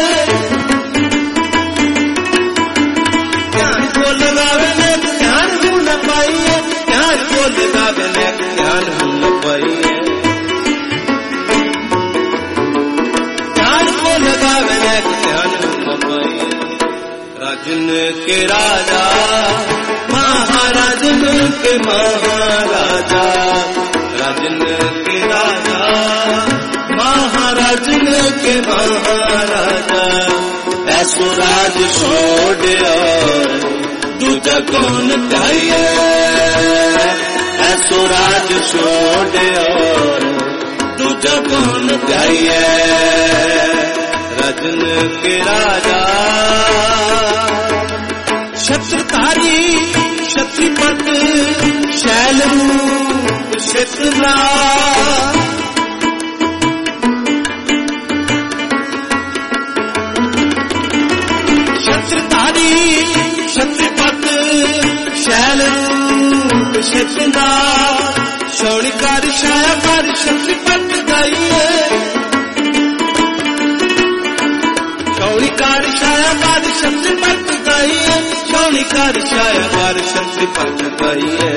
ध्यान को लगावे में ध्यान होना पाइए ध्यान को लगावे में ध्यान होना पाइए ध्यान को लगावे में ध्यान होना के राजा, महाराजन के महाराजा, राजन के राजा, महाराजन के महाराजा। ऐसो राज छोड़िया दूजा कौन चाहिए, ऐसो राज छोड़िया दूजा कौन चाहिए। राजन के राजा, छत्रधारी शक्तिपत शैल रूप शितला, छत्रधारी शक्तिपत शैल रूप शितला। शौणिकार छाया पर शक्तिपत गाइए, शौणिकार छाया पर शक्तिपत गाइए, शौणिकार छाया पर शक्तिपत गाइए,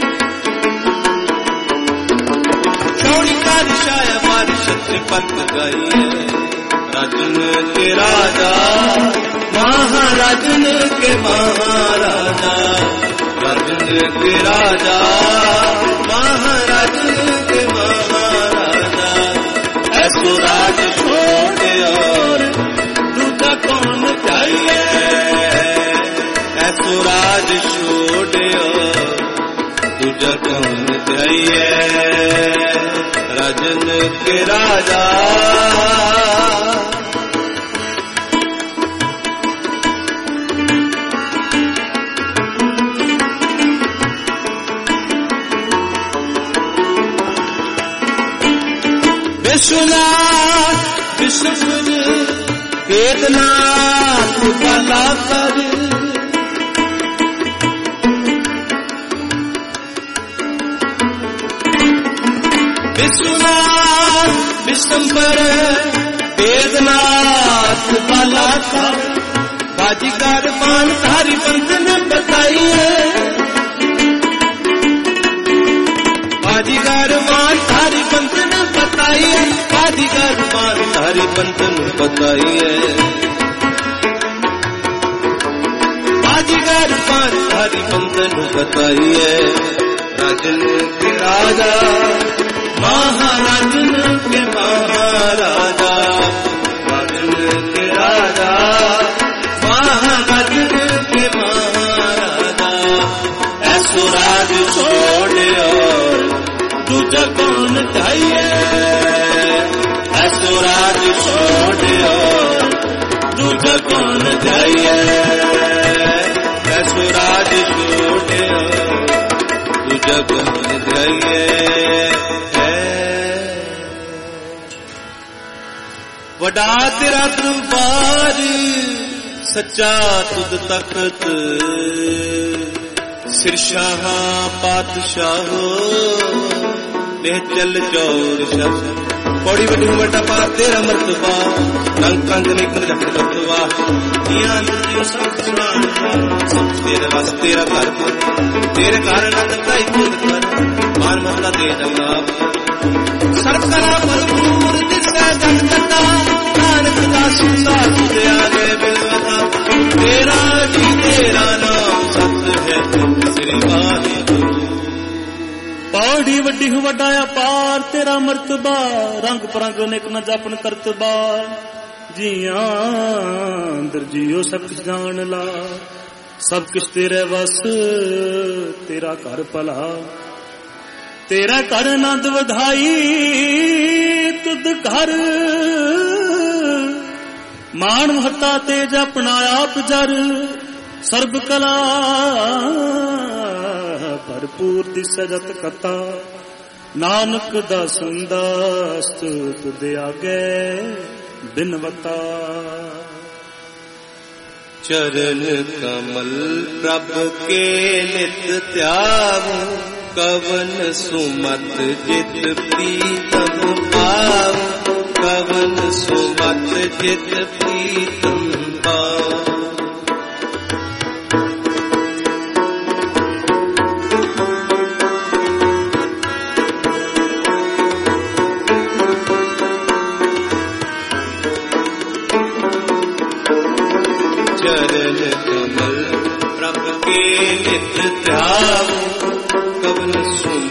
शौणिकार छाया पर शक्तिपत गाइए। राजन के राजा, महाराजन के महाराजा, राजन के राजा, महाराजन के महाराजा। ऐसो राज छोड़े और दूजा कौन चाहिए, ऐसो राज छोड़े और दूजा कौन चाहिए। राजन के राजा, विश्वनाथ विश्वपुर वेदनाथ बाला कर, विश्वनाथ विश्वंबर वेदनाथ बाला कर। बाजीगर मानधारी बंधन बताइए, बाजीगर मानधारी बंधन बताइए, बाजीगर मानधारी बंधन बताइए, बाजीगर मानधारी बंधन बताइए। राजन के राजा, महाराजन के महाराजा, राजन के राजा, महाराजन के महाराजा। ऐसो राज छोड़े और दूजा कौन चाहिए, ऐसो राज छोड़े और दूजा कौन चाहिए, ऐसो राज छोड़े और दूजा कौन चाहिए। वडा तेरा दरबार सच्चा तुद तख्त, सिरशाह पातशाहो ले चल चौर शाह। पौड़ी बड़ी बटा पार तेरा मर्तबा, रंग कंग निकल जट मर्तबा। सब तेरे वास तेरा घर पर, तेरे कारण अंदर खुद कर मान महला दे दंगा। सरकरा भरपूर दिशा जग कटा, नानक दास दास दे आगे बिलवता। तेरा जी तेरा नाम सत्य है श्री वाहिगुरु। पौड़ी वड्डी वडाया पार तेरा मर्तबा, रंग परंग नेक न जपन करतबा। जिया अंदर जियो सब कुछ जान ला, सब कुछ तेरे बस तेरा घर भला। तेरा घर नंद वधाई तुद घर, मान महता तेज अपना आप जर। सर्ब कला भरपूर दिस जत कथा, नानक दासन दास तुद आगे बिनवता। चरण कमल प्रभ के नित त्यागु, कवन सुमत जित प्रीतम पावु। कवन सुमत जित प्रीतम पावु। चरण कमल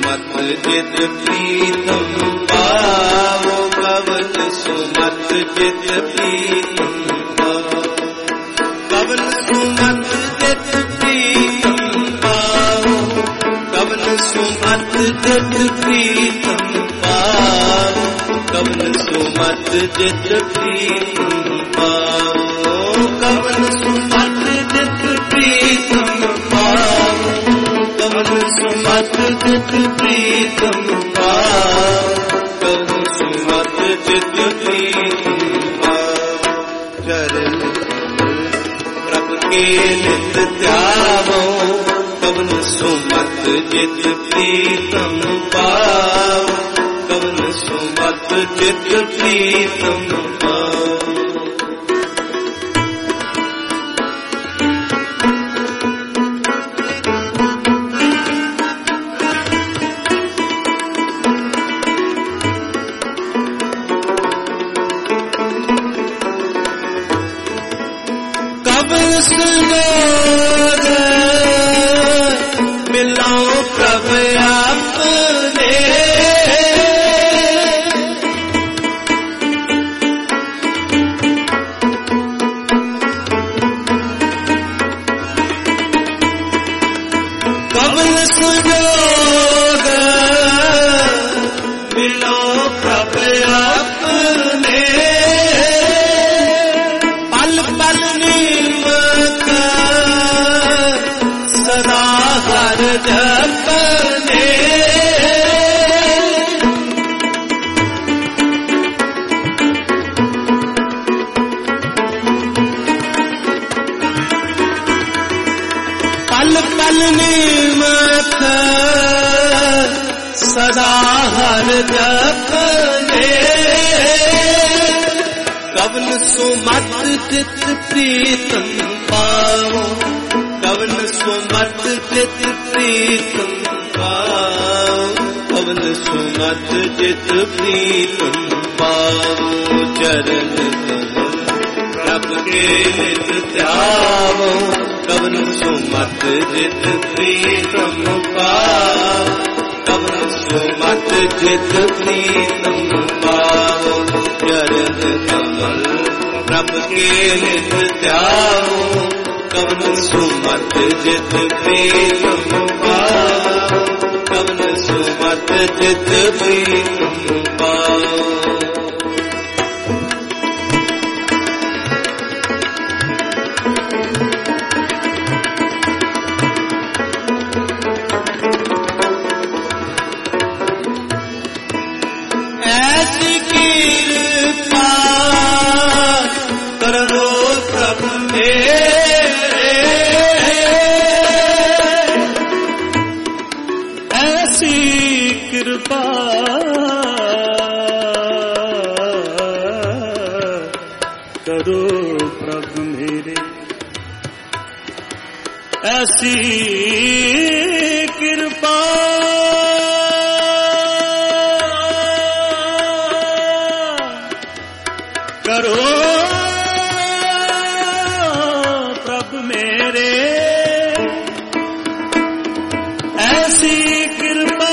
सुमत जित प्रीतम पाओ, कवन सुमत जित प्रीतम पाओ, कवन सुमत जित प्रीतम पाओ, कवन सुमत जित प्रीतम पाओ, कवन सुमत जित प्रीतम पाओ, कवन सुमत जित प्रीतम पाओ, कवन सुमत जित प्रीतम पाओ, कवन सुमत जित प्रीतम पाओ। चरण प्रभु के नित ध्यावो, कवन सुमत जित प्रीतम पाओ, कवन सुमत जित प्रीतम पाओ। मिलाओ प्रभु अपने, कवन सुजोग मिलाओ प्रभु अपने, पल पल सदा हर जपने, पल पल निमख सदा हर जपने, कवन सुमत जित प्रीतम पाओ, कवन सुमत जित प्रीतम पाओ, कवन सुमत जित प्रीतम पाओ। चरण प्रभु के नित ध्यावो, कवन सुमत जित प्रीतम पाओ, कवन सुमत जित प्रीतम पाओ। चरण कमल प्रभु के नित ध्यावो, कवन सुमत जित प्रीतम पाओ, कवन सुमत जित प्रीतम पाओ। ऐसी कृपा करो प्रभु मेरे, ऐसी कृपा करो प्रभु मेरे, ऐसी कृपा करो प्रभु मेरे, ऐसी कृपा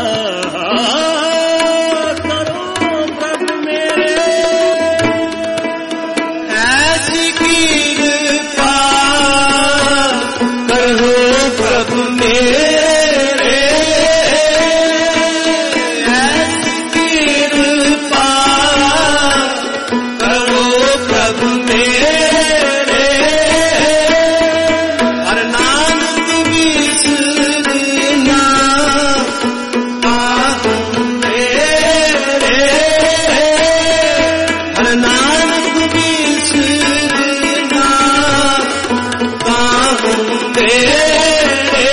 करो प्रभु मेरे, ऐसी कृपा करो प्रभु मेरे, ऐसी कृपा करो प्रभु मेरे, हर नानक बिसरना पाहु मेरे, हर नानक बिसरना पाहु मेरे,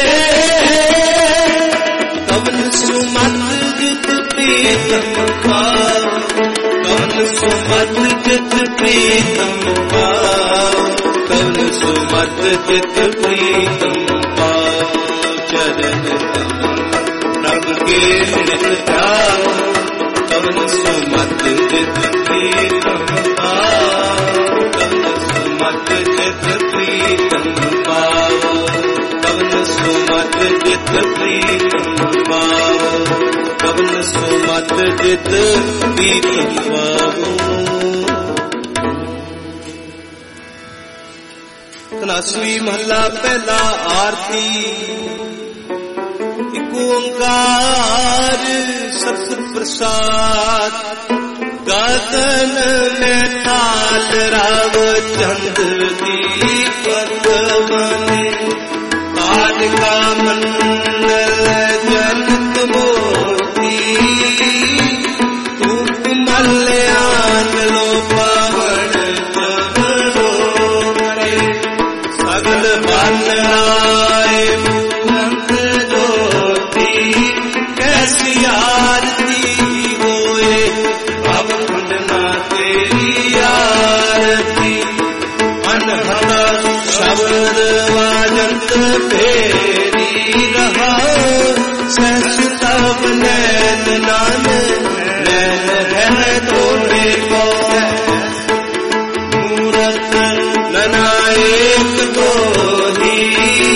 कवन सुमत जित प्रीतम पाओ, कवन सुमत जित प्रीतम पाओ, कवन सुमत जित प्रीतम पाओ। चरण कमल प्रभु के नित ध्यावो, कवन सुमत जित प्रीतम पाओ, कवन सुमत जित प्रीतम पाओ, कवन सुमत जित प्रीतम पाओ। ਪਵਨ ਸੋ ਮਤ ਜਿਤ ਦੀਪ ਪਾਵੋ। ਤਨਾਸਰੀ ਮਹੱਲਾ ਪਹਿਲਾ ਆਰਤੀ। ਇੱਕ ਓੰਕਾਰ ਸਤਿ ਪ੍ਰਸਾਦ ਗਗਨ ਮੈਂ ਤਾਲ ਰਾਵ ਚੰਦਰ ਦੀਪਕ ਬਨੇ ਕਾਜ ਕਾ ਮੰਡਲ ਜਨਤ ਮੋਤੀ ਧੂਪ ਮਲਿਆਨ ਲੋ ਪਵਨ ਚਵਰੋ ਮਰੇ ਸਗਲ ਬਨ ਆਏ ਮੁਕੰਦ ਜੋਤੀ ਕੈਸੀ ਆਰਤੀ ਹੋਏ ਅਬ ਖੰਡਨਾ ਤੇਰੀ ਆਰਤੀ ਅਨਹਦ ਸ਼ਬਦ ਵਾਜੰਤ ਫੇਰੀ ਰਹਾ ਸਹਿਸ ਤਬ ਨੈਨ ਨਾਨ ਨੈਨ ਹੈ ਤੋੜੇ ਕੋ ਮੂਰਤ ਨਨਾਇਕ ਤੋਹੀ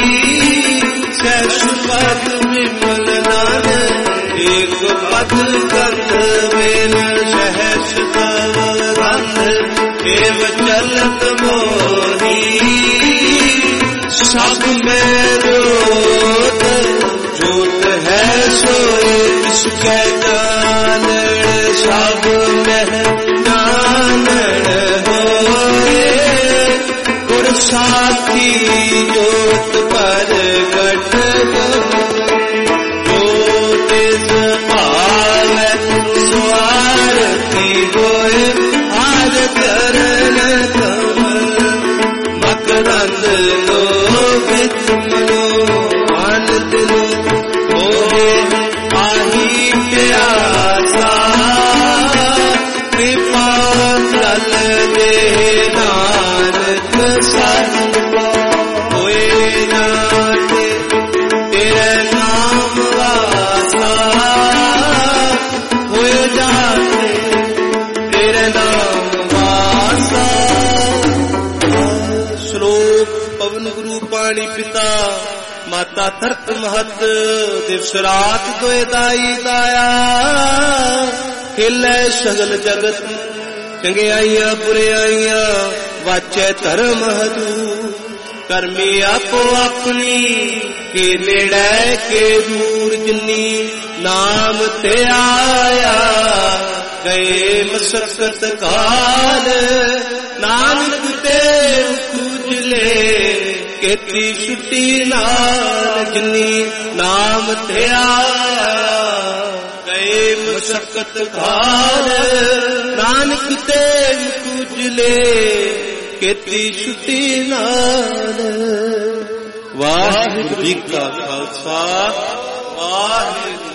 ਸਹਿਸ ਪਦ ਵਿਮਲ ਨਾਨ ਏਕ ਪਦ ਕੰਦ ਵੇਲ ਸਹਿਸ ਤਵ ਰੰਗ ਏਵ ਚਲਤ ਮੋਹੀ ਸਭ ਮੈਂ ਜੋਤ ਜੋਤ ਹੈ ਸੋਏ ਤਿਸਕੈ ਜਾਣਨ ਸਭ ਮੈਂ ਜਾਣਨ ਹੋਏ ਗੁਰ ਸਾਖੀ ਜੋਤ ਪ੍ਰਗਟ ਜੋਤ ਭਾਵੈ ਸਵਾਰਤੀ ਹੋਏ ਆਜ ਕਰਨ ਕਮਲ ਮਕਰੰਦ ਲੋ ਵਿੱਚ ਮਨੋ ਆਨੰਦ ਲੋ ਹੋਏ ਆਹੀ ਪਿਆਸਾ ਕਿਰਪਾ ਲਲ ਦੇ ਨਾਨਕ ਸੰਗ ਹੋਏ ਨਾਤੇ ਤੇਰੇ ਨਾਮ ਵਾਸਾ ਹੋਏ ਜਾਤੇ ਤੇਰੇ ਨਾਮ ਵਾਸਾ। ਸ਼ਲੋਕ ਪਵਨ ਗੁਰੂ ਪਾਣੀ ਪਿਤਾ ਮਾਤਾ ਧਰਤ ਮਹਤ ਦਿਵਸ ਰਾਤ ਦੋਇ ਦਾਈ ਦਾਇਆ ਖੇਲੇ ਸਗਲ ਜਗਤ ਚੰਗਿਆਈਆਂ ਬੁਰਿਆਈਆਂ ਵਾਚੈ ਧਰਮ ਹਦੂ ਕਰਮੀ ਆਪੋ ਆਪਣੀ ਕੇ ਨੇੜੇ ਕੇ ਦੂਰ ਜਿਨੀ ਨਾਮ ਤੇ ਆਇਆ ਗਏ ਮਸਕਤ ਕਾਲ ਨਾਨਕ ਤੇ ਕੁਜਲੇ ਕੀਤੀ ਛੁੱਟੀ ਨਾਲ ਜਿਨੀ ਨਾਮ ਤੇ ਆਇਆ ਗਏ ਮਸਕਤ ਕਾਲ ਨਾਨਕ ਤੇ ਕੁਜਲੇ ਕੀਤੀ ਛੁੱਟੀ ਨਾਲ। ਵਾਹਿਗੁਰੂ ਜੀ ਕਾ ਖਾਲਸਾ ਵਾਹਿਗੁਰੂ